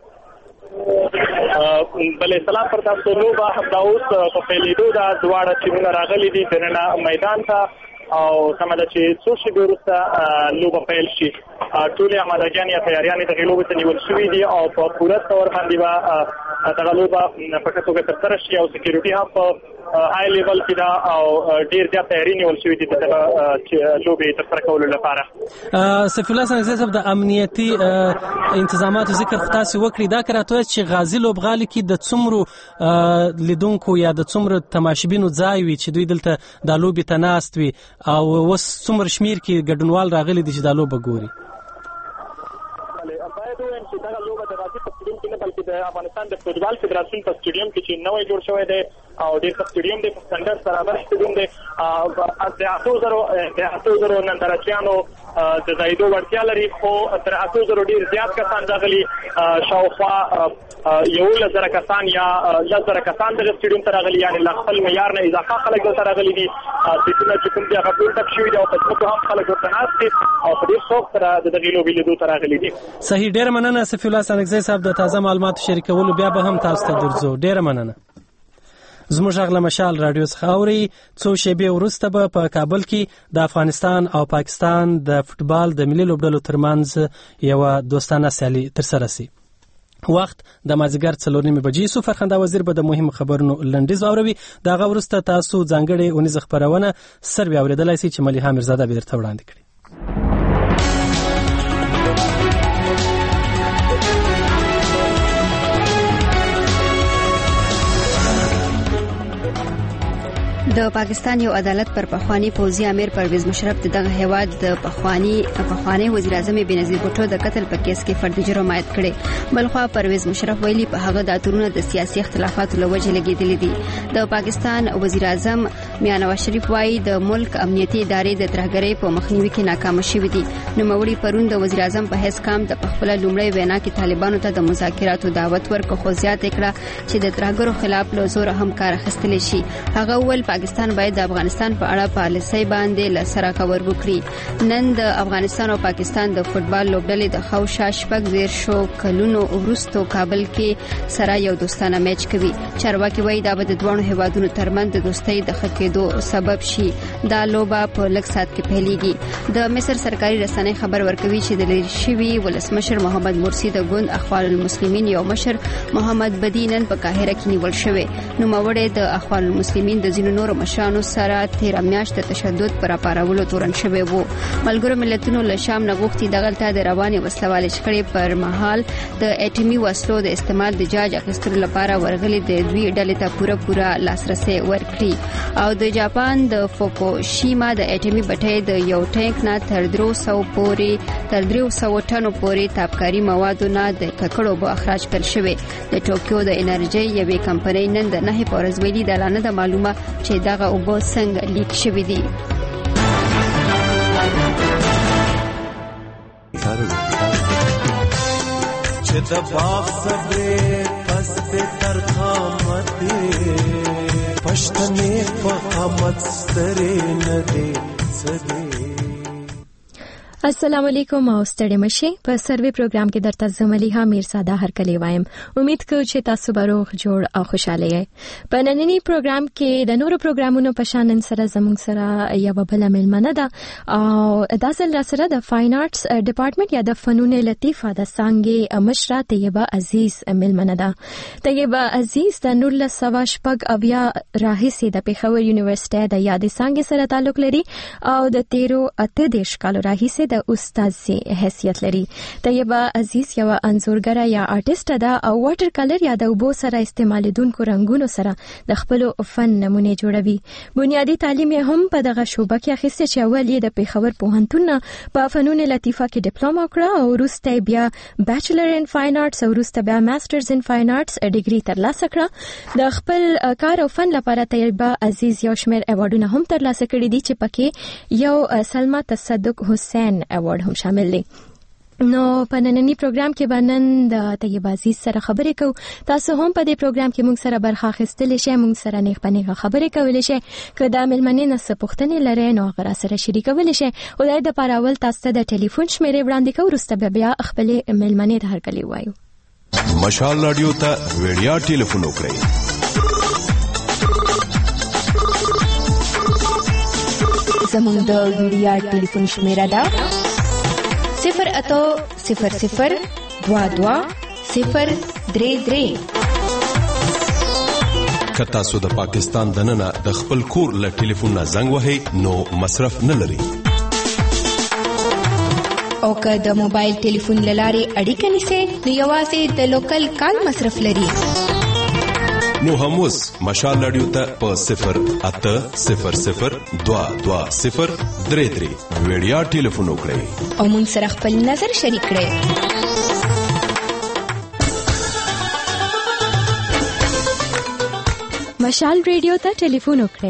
بلې سلام پر تاسو. لوبه همدا اوس په پیلېدو ده. دواړه ټیمونه راغلي دي دننه میدان ته او سمه ده چې څو شېبې وروسته لوبه پیل شي. ټولې امادګیانې یا تیاریانې دغې لوبې ته نیول شوي دي او په پوره طور باندې به دغه لوبه په ښه توګه ترسره شي او سکیورټي هم په های لیول کې ده او ډېر زیات تیاری نیول شوي دي دغه لوبې ترسره کولو لپاره. صفي الله څنګه صاحب، د امنیتي انتظاماتو ذکر خو تاسې وکړي. دا که راته وایاست چې غازي لوبغالي کې د څومرو لیدونکو یا د څومره تماشبینو ځای وي چې دوی دلته دا لوبې ته ناست وي او اوس څومره شمیر کې ګډونوال راغلي دي چې دا لوبه ګوري؟ باید ووایم چې دغه لوبه د غازي په سټیډیم کې نه بلکې د د افغانستان د فوټبال فدراسیون په سټیډیم کې چې نوې جوړ شوی دی او د سټیډیم د سټانډرډ سره برابر دی د 8000 نندارچیانو د زایدو وړتیا لري خو تر 8000 ډیر زیات کسان راغلي شاوخوا 1,000 کسان یا 1,000 کسان د سټیډیم ته راغلي یعنی لا خپل معیار نه اضافه خلک ورته راغلي دي چې کوم دی هغه ټول تک شوی دی او په څو هم خلک ورته ناست دي او په دې څوک سره د دغه لوبې لیدو ته راغلي دي. صحیح، ډیر مننه سفی الله سانګزی صاحب د تازه معلوماتو شریکولو. بیا به هم تاسو ته درځو. ډیر مننه. زموږ غږ له مشال رادیو څخه اوري. څو شېبې وروسته به په کابل کې د افغانستان او پاکستان د فوټبال د ملي لوبډلو ترمنځ یو دوستانه سیالي ترسره شي. وخت د مازیګر 4:30 بجې سو. فرخنده وزیر به د مهم خبرونو لنډیز اوروي. دغه وروسته تاسو ځانګړي اونیز خبرونه سر بیا اوریدلای شئ چې مليحه میرزاده به درته وړاندې کړي. د پاکستان یو عدالت پر پخوانی پوځي امیر پرویز مشرف دغه هیواد د پخوانی وزیر اعظم بنظیر بوټو د قتل په کیس کې فردي جرم عاید کړي. بلخوا پرویز مشرف ویلي په هغه د اترونو د سیاسي اختلافاتو لوجه لګیدلې دي. د پاکستان وزیر اعظم میاں نواز شریف وايي د ملک امنیتي ادارې د ترهګرۍ په مخنیوي کې ناکام شوې دي. نوموړي پرون د وزیر اعظم په هیڅ کام د خپل لومړی وینا کې طالبانو ته د مذاکراتو دعوت ورکړ خو زیات کړه چې د ترهګرو خلاف له زور هم کار اخیستل شي. هغه ول پاکستان باید د افغانستان په اړه پالیسي باندې لسره کور وکړي. نن د افغانستان او پاکستان د فوټبال لوبډلې د خوشا شپږ زیر شو کلونو وروسته کابل کې سره یو دوستانه میچ کوي. چارواکي وایي دا به د دوه هیوادونو ترمنځ د دوستۍ د خکېدو سبب شي. دا لوبه په لږ سات کې پیلېږي. د مصر سرکاري رسنۍ خبر ورکوي چې د لری شوی ولسمشر محمد مرسی د ګوند اخوان المسلمین یو مشر محمد بدی نن په قاهره کې نیول شوی. نوموړی د اخوان المسلمین د ځینو نورو مشرانو سره تیر میاشت د تشدد پر اپارولو تورن شوی وو. ملګرو ملتونو له شام نه غوښتي دغلته د رواني وسلوالې شخړې پر مهال د اټومي وسلو د استعمال د جاج اخیستلو لپاره ورغلي د دوی ډلې ته پوره لاسرسي ورکړي. او د جاپان د فوکوشیما د اټومي بټۍ د یو ټانک نه تر 300 ټنو پورې تابکاری موادو نه د ککړو به اخراج پیل شوی. د ټوکیو د انرژي یوې کمپنۍ نن د 9 په ورځ ویلي د اعلان د معلومه چې دغه اوبه څنګه لیک شوی دي. چې د باغ صبرې پس به تر قامت پښتنې په قامت سترې نه دي سدي. السلام علیکم او ستړي مشي. په سروي پروګرام کې درته زملیحه میرزاده هرکلی وایم. امید کوم چې تاسو به روغ جوړ او خوشاله یې. په نننی پروګرام کې د نورو پروګرامونو په شان سره زموږ سره یو بل ملمنه ده او د اصل سره د فاین آرټس ډپارټمنټ یا د فنون لطیفه د څنګه مشره طیبه عزیز ملمنه ده. طیبه عزیز د 1980 راهیسې د پیښور یونیورسيټي د یادې څنګه سره تعلق لري او د 13 کال راهیسې د استادي حیثیت لري. طیبه عزیز یو انځورګره یا آرټیسټ ده او واټر کلر یا د اوبو سره استعمالېدونکو رنگونو سره د خپل فن نمونه جوړوي. بنیادی تعلیم هم په دغه شوبه کې اخیسته چې اول یې د پیښور پوهنتون په فنون لطیفه کې ډیپلوما کړه او وروسته بیا بیچلر ان فاین آرټس او وروسته بیا ماسترز ان فاین آرټس ډیګري ترلاسه کړه. د خپل کار او فن لپاره طیبه عزیز یو شمېر ایوارډونه هم ترلاسه کړي دي چې پکې یو سلمہ تصدق حسین ایوارډ هم شامل دي. نو په نننی پروګرام کې باندې د طیبه عزیز سره خبرې کوو. تاسو هم په دې پروګرام کې موږ سره برخه اخیستلی شئ، موږ سره نیغ په نیغه خبرې کولی شئ. که د مېلمنې نه څه پوښتنې لرئ نو هغه راسره شریکولی شئ. او د دې دپاره اول تاسو ته د ټلیفون شمېرې وړاندې کوو، وروسته بیا خپلې مېلمنې ته هرکلی ووایو. مشال راډیو ته وړیا ټلیفون وکړئ. زموږ د وړیا ټلیفون شمېره ده 08000220033. که تاسو د پاکستان دننه د خپل کور له ټلیفون نه زنګ وهئ نو مصرف نه لري. او که د موبایل ټلیفون لارې اړیکه نیسئ نو یوازې د لوکل کال مصرف لري. نو هم اوس مشال راډیو ته په 08000220033 وړیا ټلیفون وکړئ او موږ سره خپل نظر شریک کړئ. مشال ریډیو ته ټلیفون وکړئ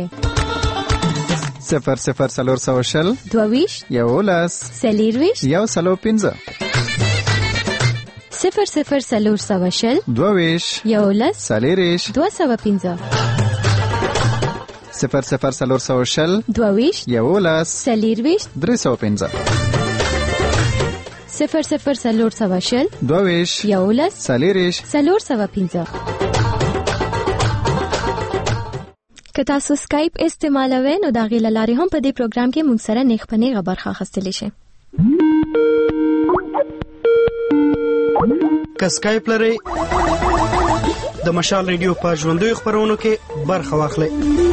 0040 22 11 سلیرویش 115 0040 22 11 سلیریش 215 0040 22 11 سلیرویش 315 0040 22 11 سلیریش 315 که تاسو سکایپ استعمالوئ نو دا غي لارې هم په دې پروګرام کې موږ سره نیغ په نیغه برخه اخیستلی شئ. که سکایپ لرئ د مشال ریډیو په ژوندیو خپرونو کې برخه واخلئ.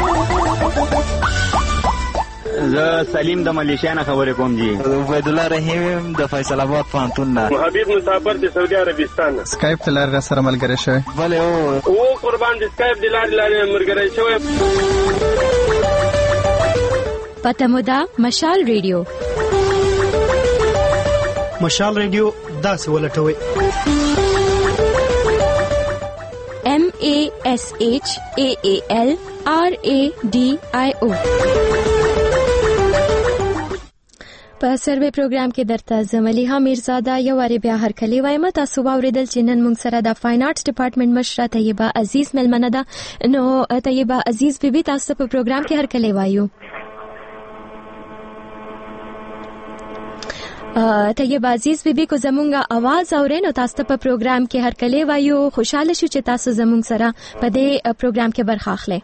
زه سلیم د ملیشیا نه خبرې کوم جی. عبید الله رحیم د فیصل آباد پوهنتون نه. حبیب مسافر د سعودي عربستان نه. سکایپ تلار سره ملګری شوی. بله او قربان د سکایپ د لارې ملګری شوی. پته مو ده مشال ریډیو. مشال ریډیو داسې ولټوئ MASHAALRADIO. په سروې پروګرام کې درته زملیحه میرزاده یو واری بیا هرکلی وایم. تاسو واوریدل چې نن موږ سره د فاین آرټس ډپارټمنټ مشره طیبه عزیز ملمنه ده. نو طیبه عزیز بیبي تاسو په پروګرام کې هرکلی وایو. طیبه عزیز بیبي کو زمونږه आवाज اورئ نو تاسو په پروګرام کې هرکلی وایو. خوشاله شو چې تاسو زمونږ سره په دې پروګرام کې برخه اخلئ.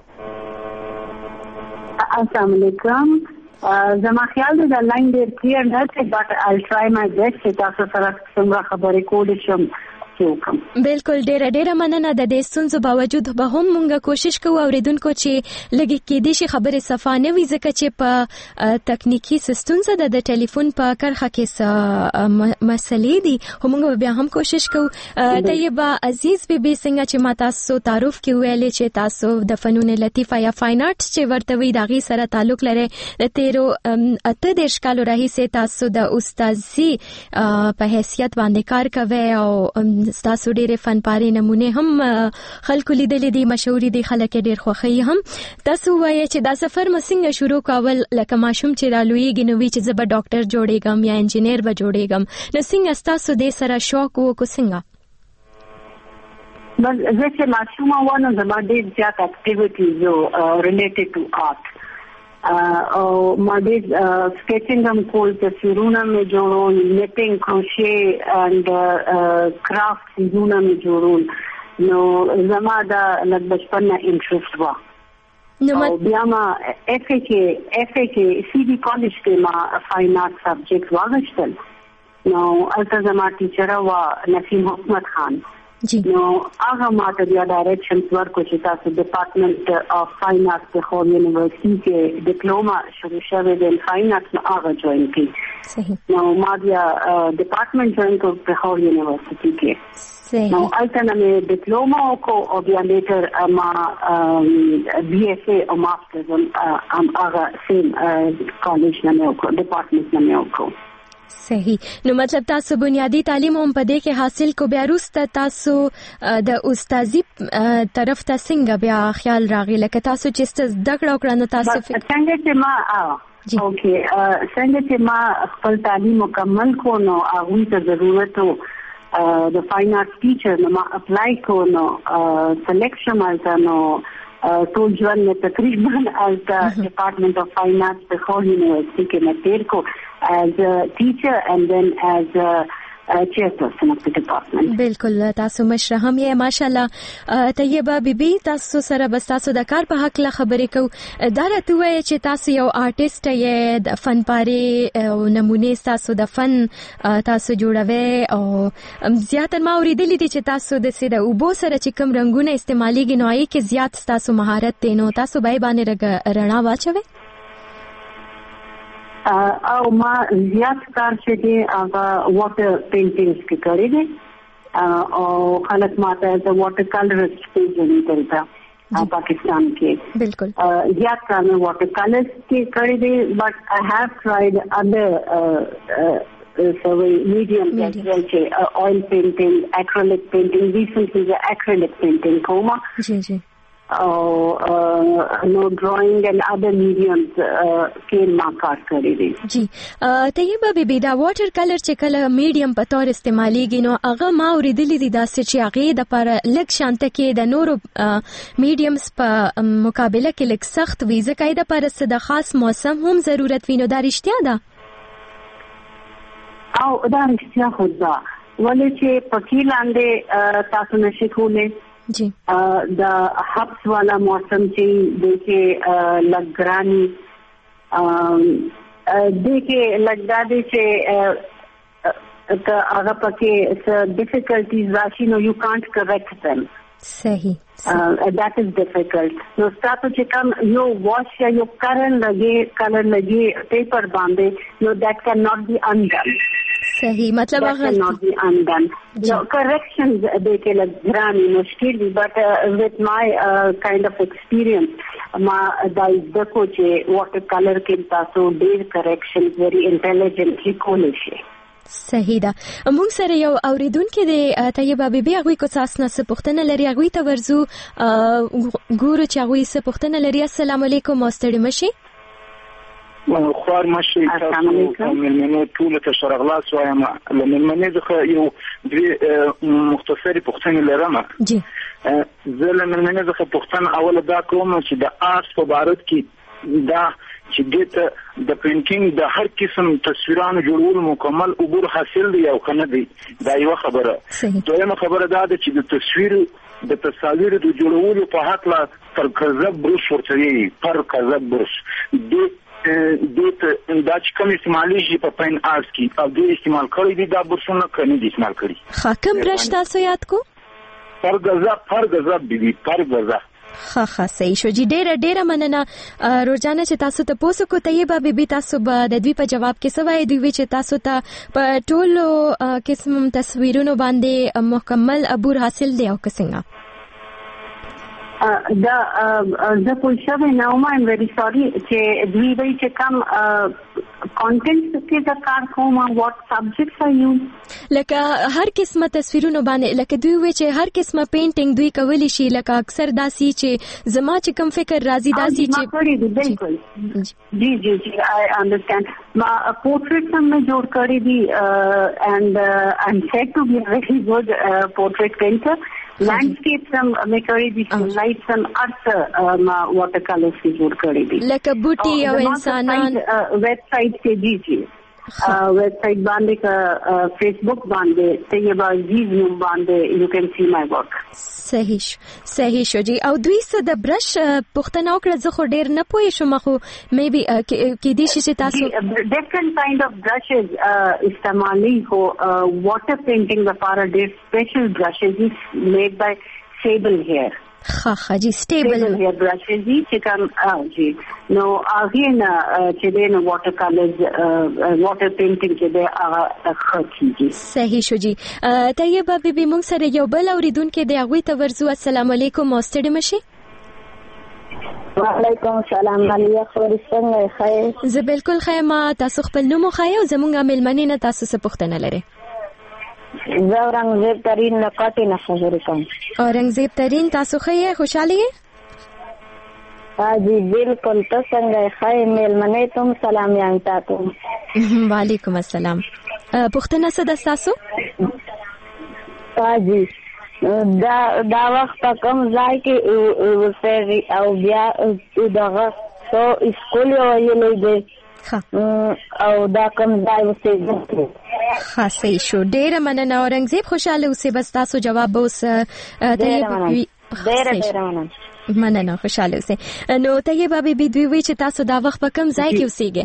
السلام علیکم. زما خیال دی دا لاین ډیر کلیر نه دی بٹ I'll try my best چې تاسو سره څنګه خبرې کولې شم. بالکل ډیره مننه. د دې ستونزو باوجود به هم مونږ کوشش کوو اوریدونکو چې لږ کېدې شي خبرې صفانه وي ځکه چې په تکنیکی ستونزه د ټلیفون په کرخه کې مسلې دي. مونږ بیا هم کوشش کوو. طیبه عزیز بیبي څنګه چې ما تاسو تعارف کې ویلې چې تاسو د فنون لطیفه یا فاین آرټس چې ورته وي دغه سره تعلق لري. د تیرو 18 کالو راهیسې تاسو د استادي په حیثیت باندې کار کوي او تاسو ډېر فنپارې نمونه هم خلکو لیدلې دي، مشهوري دي، خلک ډېر خوښي هم. تاسو وایي چې دا سفر مسنګ شروع کول لکه ماشوم چې رالویږي نو وی چې زه به ډاکټر جوړېږم یا انجینیر به جوړېږم نو څنګه تاسو دې سره شوق وکړو څنګه؟ بس زه چې ماشوم وانه زما ډېر زیات اکټیویټیز ریلیټډ ټو آرټ او ما ډېر سکیچینګ هم کول، تصویرونه مې جوړول، نیټینګ، کروشې اند کرافټ چیزونه مې جوړول. نو زما دا لږ بچپن نه انټرست و. او بیا ما اف ای کې سی ډي کالج کې ما فاین آرټ سبجیکټ واغشتل. نو الته زما ټیچر و نسیم حکمت خان. نو هغه ماته بیا ډایرکشن ورکو چې تاسو ډپارټمنټ اف فاین آرټس په خور یونیورسيټي کې ډیپلوما شروع شوه د فاین آرټس نو هغه جوائن کړ. نو ما بیا ډپارټمنټ جوائن کړ په خور یونیورسيټي کې. نو الته مې ډیپلوما وکړ او بیا لیټر ما بي اس ای او ماسترز هغه سیم کالج نه وکړ، ډپارټمنټ نه وکړ. صحیح. نو مطلب تاسو بنیادی تعلیم هم په دې کې حاصل کو، بیا وروسته تاسو د استادي طرف ته څنګه بیا خیال راغی لکه تاسو چې زده کړه وکړه نو تاسو څنګه چې ما اوکې څنګه چې ما خپل تعلیم مکمل کو نو هغه ته ضرورت و د فاین آرټ ټیچر نو ما اپلای کو نو سلیکشن مالته نو ټول ژوند مې تقریبا الته ډپارټمنټ اف فاین آرټس په خور یونیورسيټي کې مې تیر کو as a teacher and then as a chairperson of the department. بالکل تاسو مشره هم یې ماشاءالله. طیبه بیبي تاسو سره بس تاسو د کار په حق له خبرې کو. دا راته وایي چې تاسو یو آرټیست یې، د فنپارې او نمونه تاسو د فن تاسو جوړوي او زیاتره ما اوریدلې دي چې تاسو د سیده اوبو سره چې کوم رنگونه استعماليږي نو یې کې زیات تاسو مهارت دی نو تاسو به باندې رڼا واچوي. او ما زیات کار چې دی هغه واټر پینټینګز کې کړی دی او خلک ماته د واټر کلرست پیژني دلته پاکستان کې. بالکل زیات کار مې واټر کلرز کې کړی دی بٹ I have tried other medium as well چې oil painting, acrylic painting. Recently the acrylic painting کومه. جی جی. نو ډراینګ اند ادر میډیمز کې ما کار کړی دی. جی طیبه بیبي دا واټر کلر چې کله میډیم په تور استعمالېږي نو هغه ما اوریدلې دي داسې چې هغه د پر لک شانته کې د نورو میډیمز په مقابله کې لک سخت وي ځکه د پر د خاص موسم هم ضرورت وینو دا رښتیا ده او دا رښتیا خو ده ولې چې پکې لاندې تاسو نشئ کولی جی د حبس والا موسم چې دغه لګرانی دغه لګدا دي چې هغه پکې difficulties راشي نو you can't correct them. صحیح. That is difficult. نو تاسو چې کوم یو واش یا یو کلر لګي پیپر باندې نو that cannot be undone. صحیح مطلب هغه cannot be undone. The corrections دغه لګرانی مشکل دي but with my kind of experience ما دای د کوچه واټر کلر کې تاسو ډیر corrections very intelligently کولای شئ. صحیح ده. موږ سره یو اوریدونکو د طیبه بیبي هغه کو اساس نه پوښتنه لري هغه ته ورزو ګورو چې هغه څه پوښتنه لري. السلام علیکم واستړي مشي خوار مشي تاسو ملمنو ټول ته شرغلاس وایم لمنمنې ځکه یو مختصری پوښتنه لرم. جی زه لمنمنې ځکه پوښتنه اوله دا کوم چې د آرټ په بارت کې دا چې دته د پینټینګ د هر قسم تصویرانو جوړول مکمل عبور حاصل دی او کنه دی دا یو خبره. دویمه خبره دا ده چې د تصاویر د جوړولو په حق لا پر کذب بروش ورته پر کذب بروش د دا چې کوم استعمالي شي په پاین آرټس کې او د استعمال کړی دي دا برسونه کني دي استعمال کړی. حاکم برش تاسو یاد کو پر غضب بي پر غضب ها صحیح شو جی. ډیره مننه روزانه چې تاسو ته پوسو کو طیبه بیبي تاسو به د دوی په جواب کې سوای دوی چې تاسو ته په ټولو قسم تصویرونو باندې مکمل عبور حاصل دی او څنګه دا زه پوښتنه نوم I'm very sorry چې دوی وایي چې کوم content کې دا کار کوم what subjects are you لکه هر قسمه تصویرونو باندې لکه دوی وایي چې هر قسمه پینټینګ دوی کولی شي لکه اکثر داسي چې زما چې کوم فکر راځي داسي چې بالکل جی I understand ما portraits هم جوړ کړی دي and I'm said to be a very good portrait painter. landscapes هم مې کړی دي lights هم ارت ما water colors کې جوړ کړی دي لکه بوټي او انسانان ویب سائټ کې جی ویب سائټ باندې کا فیسبوک باندې طیبه عزیز نوم باندې you can see my work. صحیح شو جی. او دوی څه د برش پوښتنه وکړه زه خو ډیر نه پوه شوم خو maybe کې دي چې تاسو different kind of brushes استعمالي هو water painting لپاره ډیر special brushes made by Sable Hair. ها جی stable hair brushes دي چې کوم جی نو هغه نه چې د water colors water painting کې د هغه خاطی. صحیح شو جی. طیبه بیبي موږ سره یو بل اوریدونکو دی هغه ته ورزو. السلام علیکم واستړي مشي وعلیکم السلام علیه خبر څنګه خیر زه بالکل خیر ما تاسو خپل نوم خو یو زمونږه ملمنې نه تاسو څه پوښتنه لري. زه اورنګزیب ترین نکاتی نه خبرې کوم. اورنګزیب ترین تاسو خیر خوشاله یې؟ جی بالکل تاسو څنګه خیر ملمنې تم سلام یان تاسو. وعلیکم السلام. پوښتنه څه ده تاسو؟ جی دا وخت کوم ځای کې وسري او بیا دغه سو اسکول ویلې دی او دا کوم ځای وسېږي. خاصه شو. ډیره مننه اورنګزیب خوشاله اوسې بس تاسو جواب به اوس ډیره مننه خوشاله اوسې. نو طیبه بیبي دوی وی چې تاسو دا وخت په کوم ځای کې اوسېږئ؟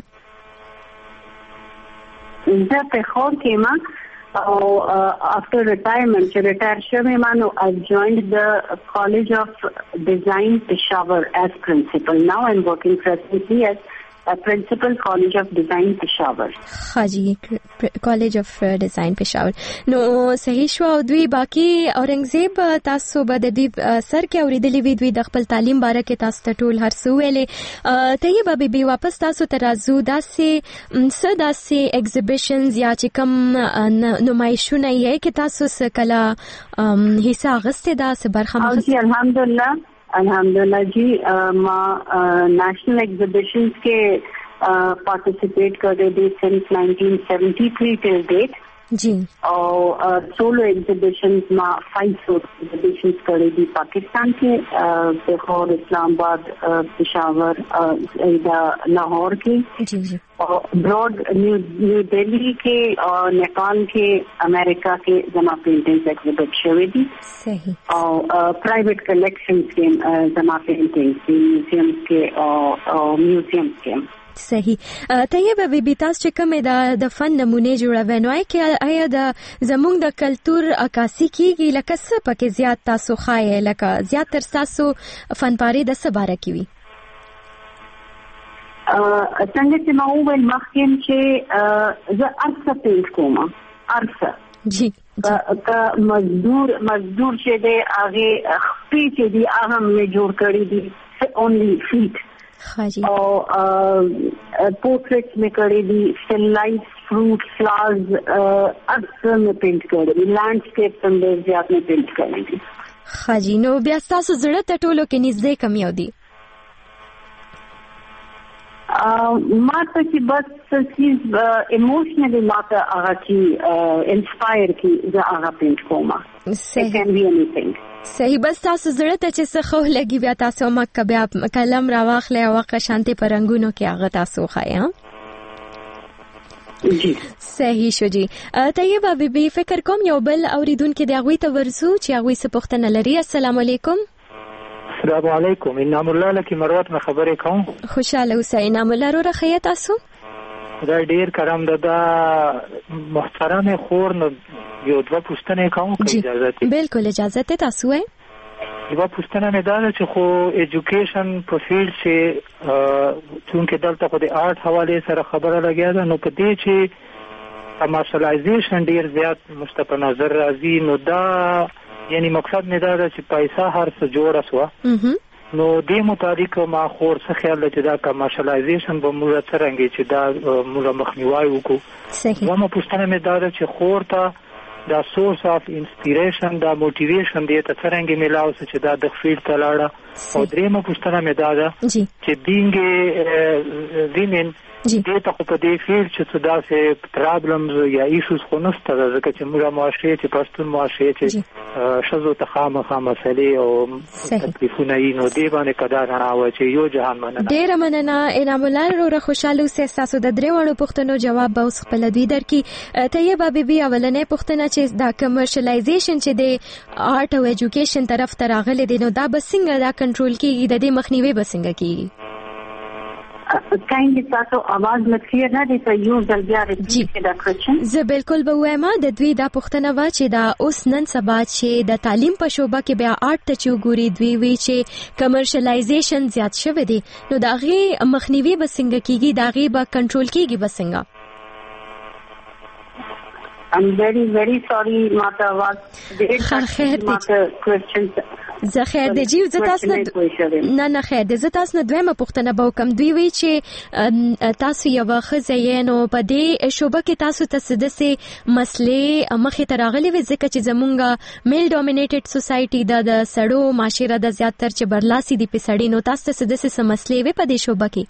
زه په خور کې ما او after retirement چې ریټایر شوم نو I joined the College of Design Peshawar as principal. Now I'm working presently as a principal College of Design Peshawar. Haji College of Design Peshawar. نو صحیح شو. او دوی باقی اورنګزیب تاسو به د دوی سر کې اوریدلې وی دوی د خپل تعلیم باره کې تاسو ته ټول هر څه ویلې. طیبه بیبي واپس تاسو ته راځو داسې ایگزیبیشنز یا چې کوم نمایشونه یې کې تاسو څه کله حصہ اخیستې ده څه برخه الحمدلله अल्हम्दुलिल्लाह जी मां national exhibitions के पार्टिसिपेट कर रही थी सिंस 1973 till date जी। और solo exhibitions में 5 solo exhibitions करे थी पाकिस्तान के लाहौर, इस्लामाबाद, पेशावर, लाहौर के जी जी। और ब्रॉड न्यू दिल्ली के और नेपाल के, अमेरिका के जमा पेंटिंग्स एग्जिबिट हुई थी। सही। और प्राइवेट कलेक्शंस के जमा पेंटिंग्स म्यूजियम्स के और म्यूजियम्स के सही। طيب بیبي تاسو چې کومه د فن نمونه جوړوي نو آیا د زموږ د کلچر عکاسي کیږي لکه څه پکې زیات تاسو خای لکه زیات تر تاسو فنپاري د څه باره کوي؟ څنګه چې ما وویل مخکې چې زه ارسه پینټ کوم ارسه جی کا مزدور چې دی هغه خپې چې دی هغه مې جوړ کړی دي اونلی فیٹ और पोर्ट्रेट्स में करे दी, स्टिल लाइफ, फ्रूट, फ्लावर्स अक्सर में पेंट करे दी, लैंडस्केप सौंदर्यात में पेंट करे दी। हाँ जी। नो बया तاسو زړه ته ټولو کې نږدې کم یو دي؟ ما ته چې بس چیز ایموشنلی ما ته هغه کی انسپایر کی زه هغه پینټ کوم. It can be anything. صحیح. بس تاسو زړه ته چې څه خو لګي بیا تاسو مکه بیا قلم راواخلې او واقع شانتي پرنګونو کې هغه تاسو خای ها جی. صحیح شو جی. طيب بیبي فکر کوم یو بل اوریدونکو دی هغه ته ورسو چې هغه څه پوښتنه لري. السلام علیکم. السلام علیکم. انعام الله لکی مروت نه خبرې کوم. خوشاله اوسئ. انعام الله رو رخیه تاسو دا ډیر کرم ده محترم خور نو یو دوه پوښتنې کوم که اجازه ده؟ بالکل اجازه ده. تاسو یې یو پوښتنه مې دا ده چې خو ایجوکیشن په فیلډ چې چونکه دلته خو د آرټ حواله سره خبره لګیا ده نو په دې چې کمرشلایزیشن ډیر زیات مستپه نظر راځي نو دا یعنی مقصد مې دا ده چې پیسې هر څه جوړه سوه نو دې مطابق ما خور څه خیال چې دا کمرشلایزیشن به موږ څرنګه چې دا موږ مخنیوي وکړو. صحیح. نو پوښتنه مې دا ده چې خور ته دا سورس اف انسپیریشن دا موټیویشن دې ته څرنګه ملاو چې دا د فیلډ ته لاړه. او درېمه پوښتنه مې دا ده چې بینګ ویمن دې ته په دې فیلډ چې څه داسې پرابلمز یا ایشوز خو نشته ځکه چې موږ معاشره چې پښتون معاشره چې شذو ته خامخا مسلې او تکلیفونه یې نو دې باندې قدر نه او چې یو جهان مننه. ډېر مننه انعام الله رو خوشاله اوسئ. تاسو د درې وړو پوښتنو جواب به اوس خپل دوی درکې. طيب بیبي اولنې پوښتنه چې دا کمرشلایزیشن چې د آرټ او ایجوکیشن طرف ته راغلی دی نو دا به څنګه دا کنټرول کیږي د دې مخنیوي به څنګه کیږي؟ کایندلی تاسو आवाज لکیر نه دی ته یو ځل بیا ریپیټ کړئ دا کوېشن. زه بالکل به وایم د دوی دا پوښتنه وا چې دا اوس نن سبا چې د تعلیم په شوبه کې بیا آرټ ته چوغوري دوی وی چې کمرشلایزیشن زیات شوه دی نو دا غي مخنیوي به څنګه کیږي دا غي به کنټرول کیږي به څنګه؟ I'm very very sorry ماته आवाज ډېر ماته کوېشن زه خیر دی جی زه تاسو نه خیر دی زه تاسو نه دویمه پوښتنه به وکم. دوی وی چې تاسو یو ښځه یې نو په دې شوبه کې تاسو ته څه داسې مسلې مخې ته راغلي وي ځکه چې زمونږ میل ډومینیټډ سوسایټي د سړو معاشره د زیاتر چې برلاسي دي په سړي نو تاسو ته څه داسې مسلې وي په دې شوبه کې؟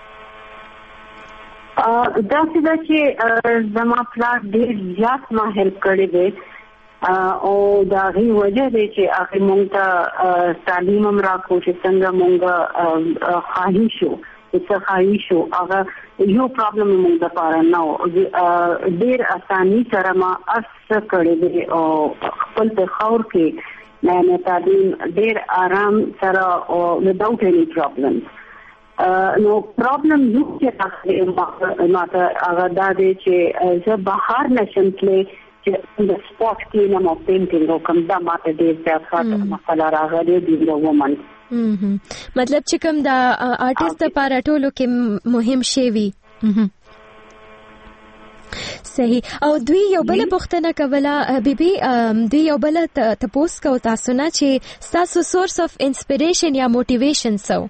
دا چې زما پلار ډېر زیات ما هیلپ کړی دی او دا غي وجه دی چې هغه مونږ ته تعلیم هم راکو چې څنګه مونږ خواهشو هغه یو پرابلم مونږ د پاره نه ډېر اساني سره ما کړی دی او خپل په خور کې نه تعلیم ډېر آرام سره او without any problems. نو پرابلم یو چې ماته هغه دا دی چې زه بهر نشم تللی چې د سپورت کې نه مو پینټینګ وکم دا ماته ډېر زیات مسله راغلې دی د وومن. مطلب چې کوم دا آرټیست لپاره ټولو کې مهم شی وي. صحیح. او دوی یو بل پوښتنه کوله بیبي دوی یو بل تپوس کو تاسو نه چې تاسو سورس اف انسپیریشن یا موټیویشن سو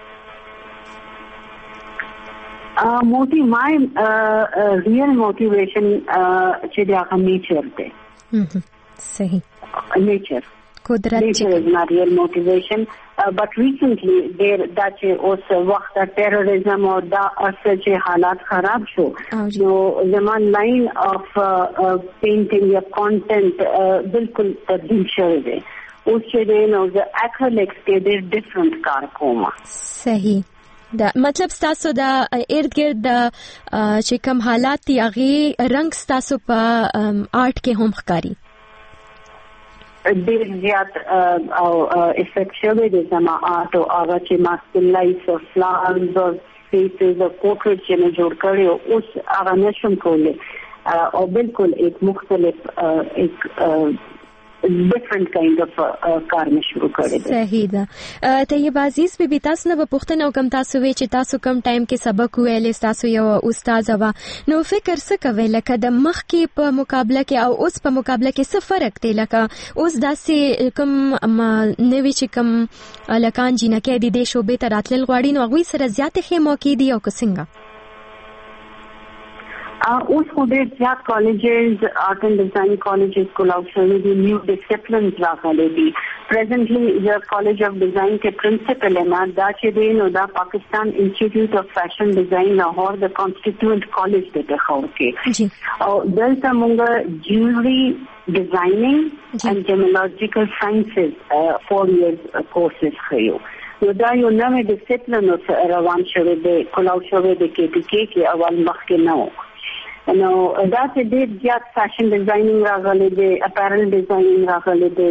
my real motivation چې دا نیچر دی. صحیح. نیچر قدرت is my real motivation. But recently there that اوس وخت terrorism او دا اثر چې حالات خراب شو نو زمان لاین اف پینټینګ یا کانټینټ بالکل تبدیل شوی دی اوس چې نو د اکریلیکس کې ډېر ډیفرنٹ کار کوم. صحیح دا مطلب تاسو دا ارد گرد چې کوم حالات دی هغه رنگ تاسو په آرټ کې هم ښکاری ډېر زیات او افیکټ شوی دی زما آرټ او هغه چې ما سټایلایز او فلاورز او فیسز او پورټریټ چې نه جوړ کړی اوس هغه نشم کولی او بالکل ایک مختلف ایک different kind of کار مې شروع کړی دی. صحیح ده. طیب عزیز بي تاسو نه پوښتنه وکم تاسو وی چې تاسو کم ټایم کې سبق ویل تاسو یو استاد وا نو فکر څه کوي لکه د مخ کې په مقابله کې او اوس په مقابله کې څه فرق دی لکه اوس داسې کوم نوې چې کوم لکان جنکه د دې شوبې ته راتلل غواړي نو هغه سره زیات ښه موقع دی او څنګه اوس خو ډېر زیات کالجز آرټ اینڈ ډیزاین کالجز کولاو شوي دي نیو ډسپلینز راغلي دي پریزنټلی د کالج اف ډیزاین کې پرنسپل نه دا چې دی نو دا پاکستان انسټیټیوټ اف فیشن ډیزاین لاهور د کانسټیټیوئنٹ کالج د پېښور کې او دلته موږ جویلری ډیزاینینګ اینڈ جیمولوجیکل ساينسز 4 years کورسز خيو نو دا یو نوې ډسپلین روان شوی دی کولاو شوی دی کې اول مخکې نه و نو دا چې ډېر زیات فیشن ډیزاینینګ راغلی دی اپیرل ډیزاینینګ راغلی دی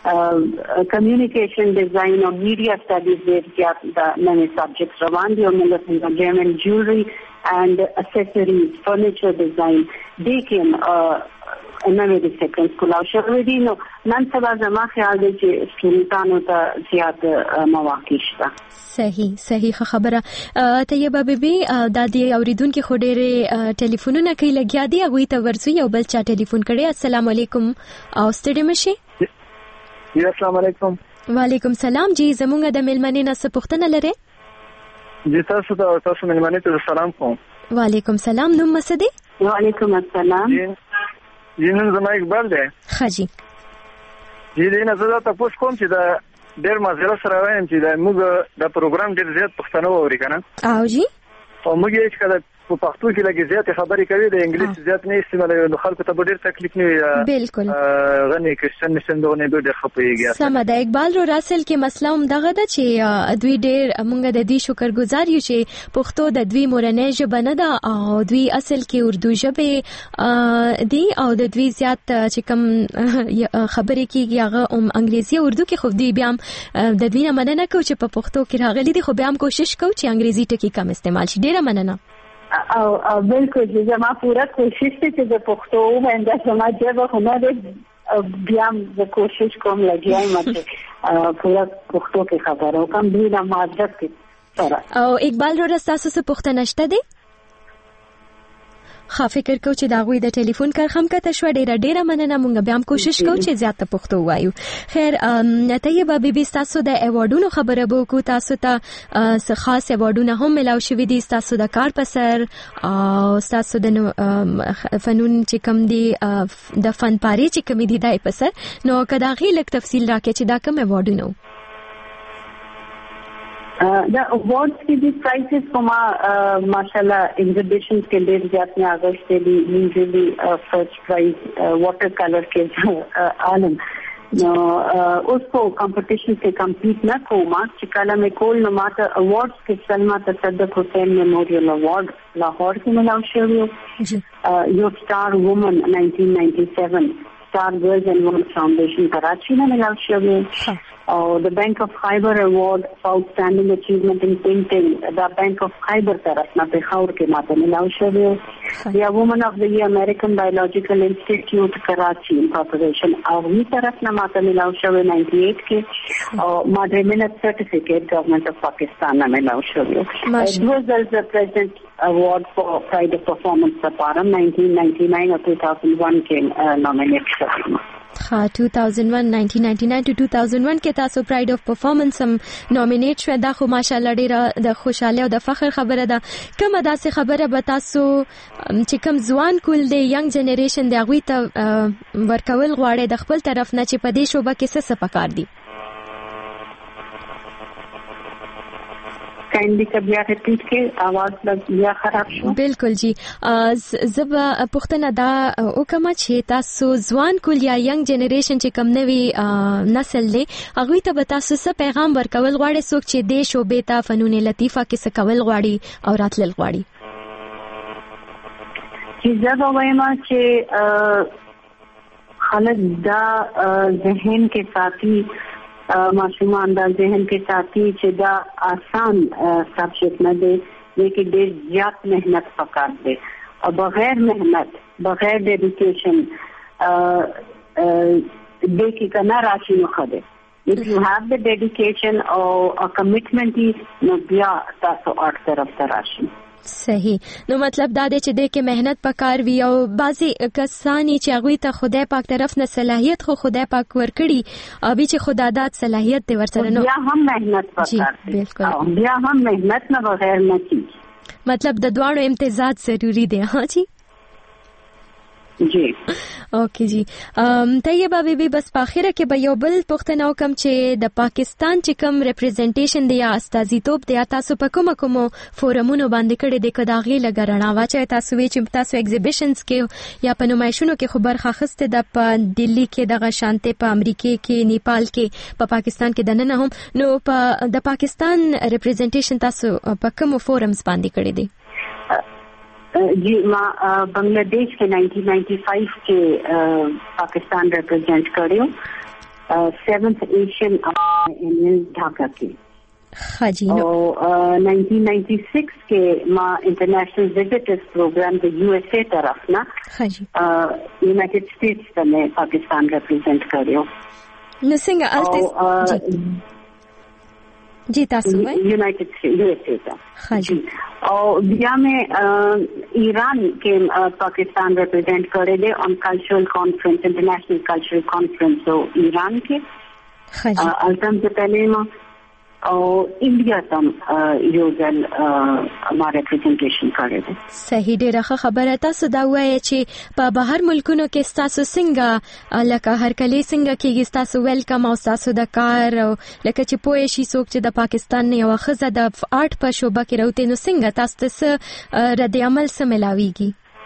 کمیونیکیشن ډیزاین او میډیا سټډیز ډېر زیات دا نوې سبجیکټس روان دي او موږ څنګه جرمن جویلری اینڈ اسیسریز فرنیچر ډیزاین دې کې نوې ډسپلینز کولاو شوی دي نو نن سبا زما خیال دی چې سټوډنټانو ته زیات مواقع شته. صحیح خبره. طیبه بیبي د دې اوریدونکو خو ډېرې ټلیفونونه کوي لګیا دي هغه ته ورسو یو بل چا ټلیفون کړي. السلام علیکم او ستړي مشي. السلام علیکم. وعلیکم سلام جی زمونږ د ملمنې نه څه پوښتنه لري؟ جی تاسو ملمنې ته سلام کوم. وعلیکم سلام. نوم څه دی؟ وعلیکم السلام. جی نن زما اقبال دی. خاجي جی دینه زه تاسو کوم چې دا ډېر مزه سره وایم چې دا موږ د پروګرام ډېر زیات پښتنو اوري کنه او جی او موږ یې کله په پښتو کې لګي زیات خبرې کوي د انګلیسي زیات نه استعمالوي نو خلکو ته ډېر تکلیف نه وي. بالکل غني کرسچن نشندونه ډېر خپيږي. سم ده. اقبال رو راسل کې مسله هم دغه ده چې دوی ډېر موږ د دې شکرګزار یو چې پښتو د دوی مورنۍ ژبه نه ده او دوی اصل کې اردو ژبه دي او د دوی زیات چې کوم خبرې کیږي هغه انګلیسي او اردو کې خو دوی بیا د دوی نه مننه کوي چې په پښتو کې راغلي دي خو بیا هم کوشش کوي چې انګلیسي ټکي کم استعمال شي. ډېره مننه. او بالکل زما پوره کوشش دی چې د پښتو باندې زما ژبه هنر بیا د کوشش کوم لګیایم چې پوره پښتو کې خبرو کوم دی د ماجت کې سره. او اقبال رو تاسو څه پوښتنه شته دی؟ خا فکر کو چې دا غوي د ټلیفون کرخم کته شو ډیره مننه مونږ بیا هم کوشش کوو چې زیات پښتو وایو. خیر طیبه بیبي تاسو د ایوارډونو خبره وکړو تاسو ته څه خاص ایوارډونه هم ملاو شوي دي تاسو د کار په سر او تاسو د فنون چې کوم دي د فن پاري چې کوم دي دای په سر نو کدا غي لک تفصیل راکې چې دا کوم ایوارډونه دا awards کې د پرایزز کومه ماشاءالله ایگزیبیشنز کې ډېر زیات نه اغشته دي. یوزلی فرست پرایز واټر کلر کې عالم نو اوس په کمپټیشن کې کمپلیټ نه کوم چې کله مې کول نو ماته awards کې سلمہ تصدق حسین میموریل اوارد لاهور کې ملاو شوی یو سٹار وومن 1997 Star Girls and Women Foundation Karachi में मिला शोगे और the Bank of Khyber Award for Outstanding Achievement in Painting the Bank of Khyber तरफ ना पेखावर के माते मिला शोगे या Woman of the Year American Biological Institute Karachi Incorporation और भी तरफ ना माते मिला शोगे 98 के और Madre Minute Certificate Government of Pakistan में मिला शोगे. It was the President Award for Pride of Performance Aparam 1999 और 2001 के nominate. 2001 1999 to 2001 کې تاسو پراید اف پرفارمنس هم نومینیټ شو. دا خو ماشاءالله ډیره د خوشاله او د فخر خبره ده. کومه داسې خبره به تاسو چې کوم ځوان کول دی ینګ جنریشن دی هغوی ته ورکول غواړي د خپل طرف نه چې په دې شوبه کې څه پکار دي؟ کایندلی بیا ریپیټ کې आवाज بیا خراب شو. بالکل جی. زب پښتنه دا وکم چې تاسو ځوان کول یا ینګ جنریشن چې کم نوي نسل دی هغه ته به تاسو څه پیغام ورکول غواړئ څوک چې د شوبې ته فنون لطیفه کې څه کول غواړي او راتلل غواړي؟ چې زه وایم چې خلک دا ذهن کې ساتي معصومان دا ذهن के साथ ही چې دا آسان سبجیکٹ نه دی لیکن ډېر زیات مهنت پکار دی او بغیر مهنت بغیر ډیډیکیشن دې کې کنه راشي نه خده. if you have the dedication or a commitment نو بیا تاسو اړ طرف ته راشي. صحیح. نو مطلب دا دی چې د کې مهنت پکار وي او بعضی کسانی چې هغوی ته خدای پاک طرف نه صلاحیت خو خدای پاک ورکړي ابي چې خدا داد صلاحیت دی ورسره نو بیا هم مهنت پکار دی. بالکل بیا هم مهنت نه بغیر نه کیږي. مطلب د دواړو امتزاج ضروری دی. ها جی جی اوکے جی. طیبه بیبي بس په اخره کې به یو بل پوښتنه وکم چې د پاکستان چې کوم ریپرزنټیشن دی یا استازیتوب دی تاسو په کومو فورمونو باندې کړی دی کداغي لګرنا واچي تاسو وی چې تاسو ایگزیبیشنز کې یا په نمایشونو کې خبر خاصه د دلی کې د شانته په امریکا کې نیپال کې په پاکستان کې دنه هم نو په د پاکستان ریپرزنټیشن تاسو په کومو فورمز باندې کړی دی؟ جی ما بنگلادیش کے 1995 کے پاکستان ریپرزینٹ کریو 7th ایشین ڈھاکہ کے. اور 1996 کے ما انٹرنیشنل وزٹرز پروگرام کے USA طرف نا یونائٹڈ اسٹیٹس کا میں پاکستان ریپرزینٹ کریو. جی تاسو یونائٹڈ USA کا. جی اور بیا میں ایران کے پاکستان ریپرزینٹ کرے دے آن کلچرل کانفرنس انٹرنیشنل کلچرل کانفرنس ایران کے التم سے پہلے اور انڈیا تم یوزل ہمارا ریپرزنټیشن کړی دی. صحیح ډیره خبره. تاسو دا وایي چې په بهر ملکونو کې تاسو څنګه لکه هر کلی څنګه کېږي تاسو ویلکم او تاسو د کار او لکه چې پوه شي څوک چې د پاکستان نه یو ښځه د آرټ په شوبه کې راوته نو څنګه تاسو ته رد عمل څه ملاويږي؟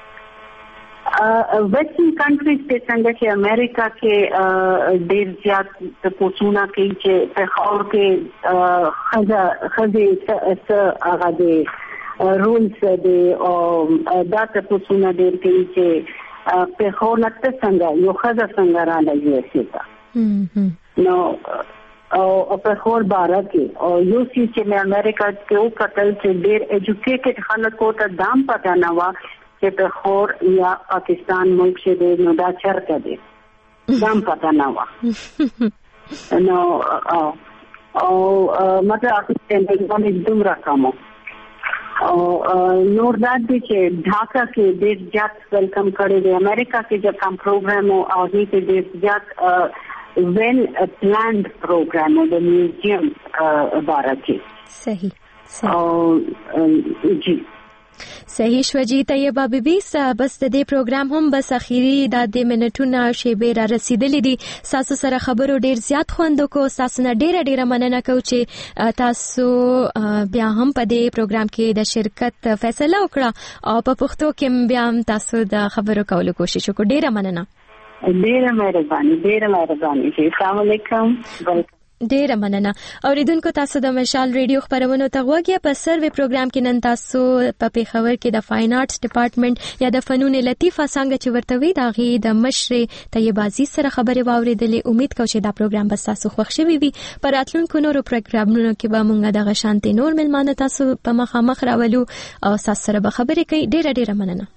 ویسٹرن کنٹریز کے څنګه چې امریکا کې ډېر زیات پوسونه کوي چې پېښور کې خزه هغه د رولز دی او دا پوسونه ډېر کوي چې پېښور نته څنګه یو خزه څنګه را لګي سي نو او پېښور بارا کې او یو سی چې مې امریکا کې او قتل چې ډېر ایجوکیټډ خلکو ته دام پتا نه و کہ پېښور یا پاکستان ملک سے دے نو دا چرته دے دام پتا نہ ہوا نو او مطلب اپنے دومره کمو او نور داد دی چې ढाका کې ډېر زیات ویلکم کړي دی. امریکا کې جو کم پروګرام او دې ته ډېر زیات ویل پلانډ پروګرام د میوزیم باره کې. صحیح او جی صحیح شو جی. طیبه بیبي بس د دې پروګرام هم بس اخیری د منټونو شیبه را رسیدلې دي. تاسو سره خبرو ډیر زیات خوند کو. تاسو نه ډیره مننه کوم چې تاسو بیا هم په دې پروګرام کې د شرکت فیصله وکړه او په پښتو کې بیا هم تاسو د خبرو کولو کوشش وکړه. ډیره مننه. ډیره مهرباني. السلام علیکم. ډیره مننه. اوریدونکو تاسو د مشال ریډیو خبرونو ته غوږی په سروې پروګرام کې نن تاسو په پیښور کې د فاین آرټس ډپارټمنټ یا د فنون لطیفه څنګه چې ورته وی دا غي د مشر طیبه عزیز سره خبرې واوریدلې. امید کوم چې دا پروګرام به تاسو خوښ شي وي. پر راتلونکو نورو پروګرامونو کې به مونږه د غشانتي نور ملمانه تاسو په مخامخ راولو او تاسو سره به خبرې کوي. ډیره مننه.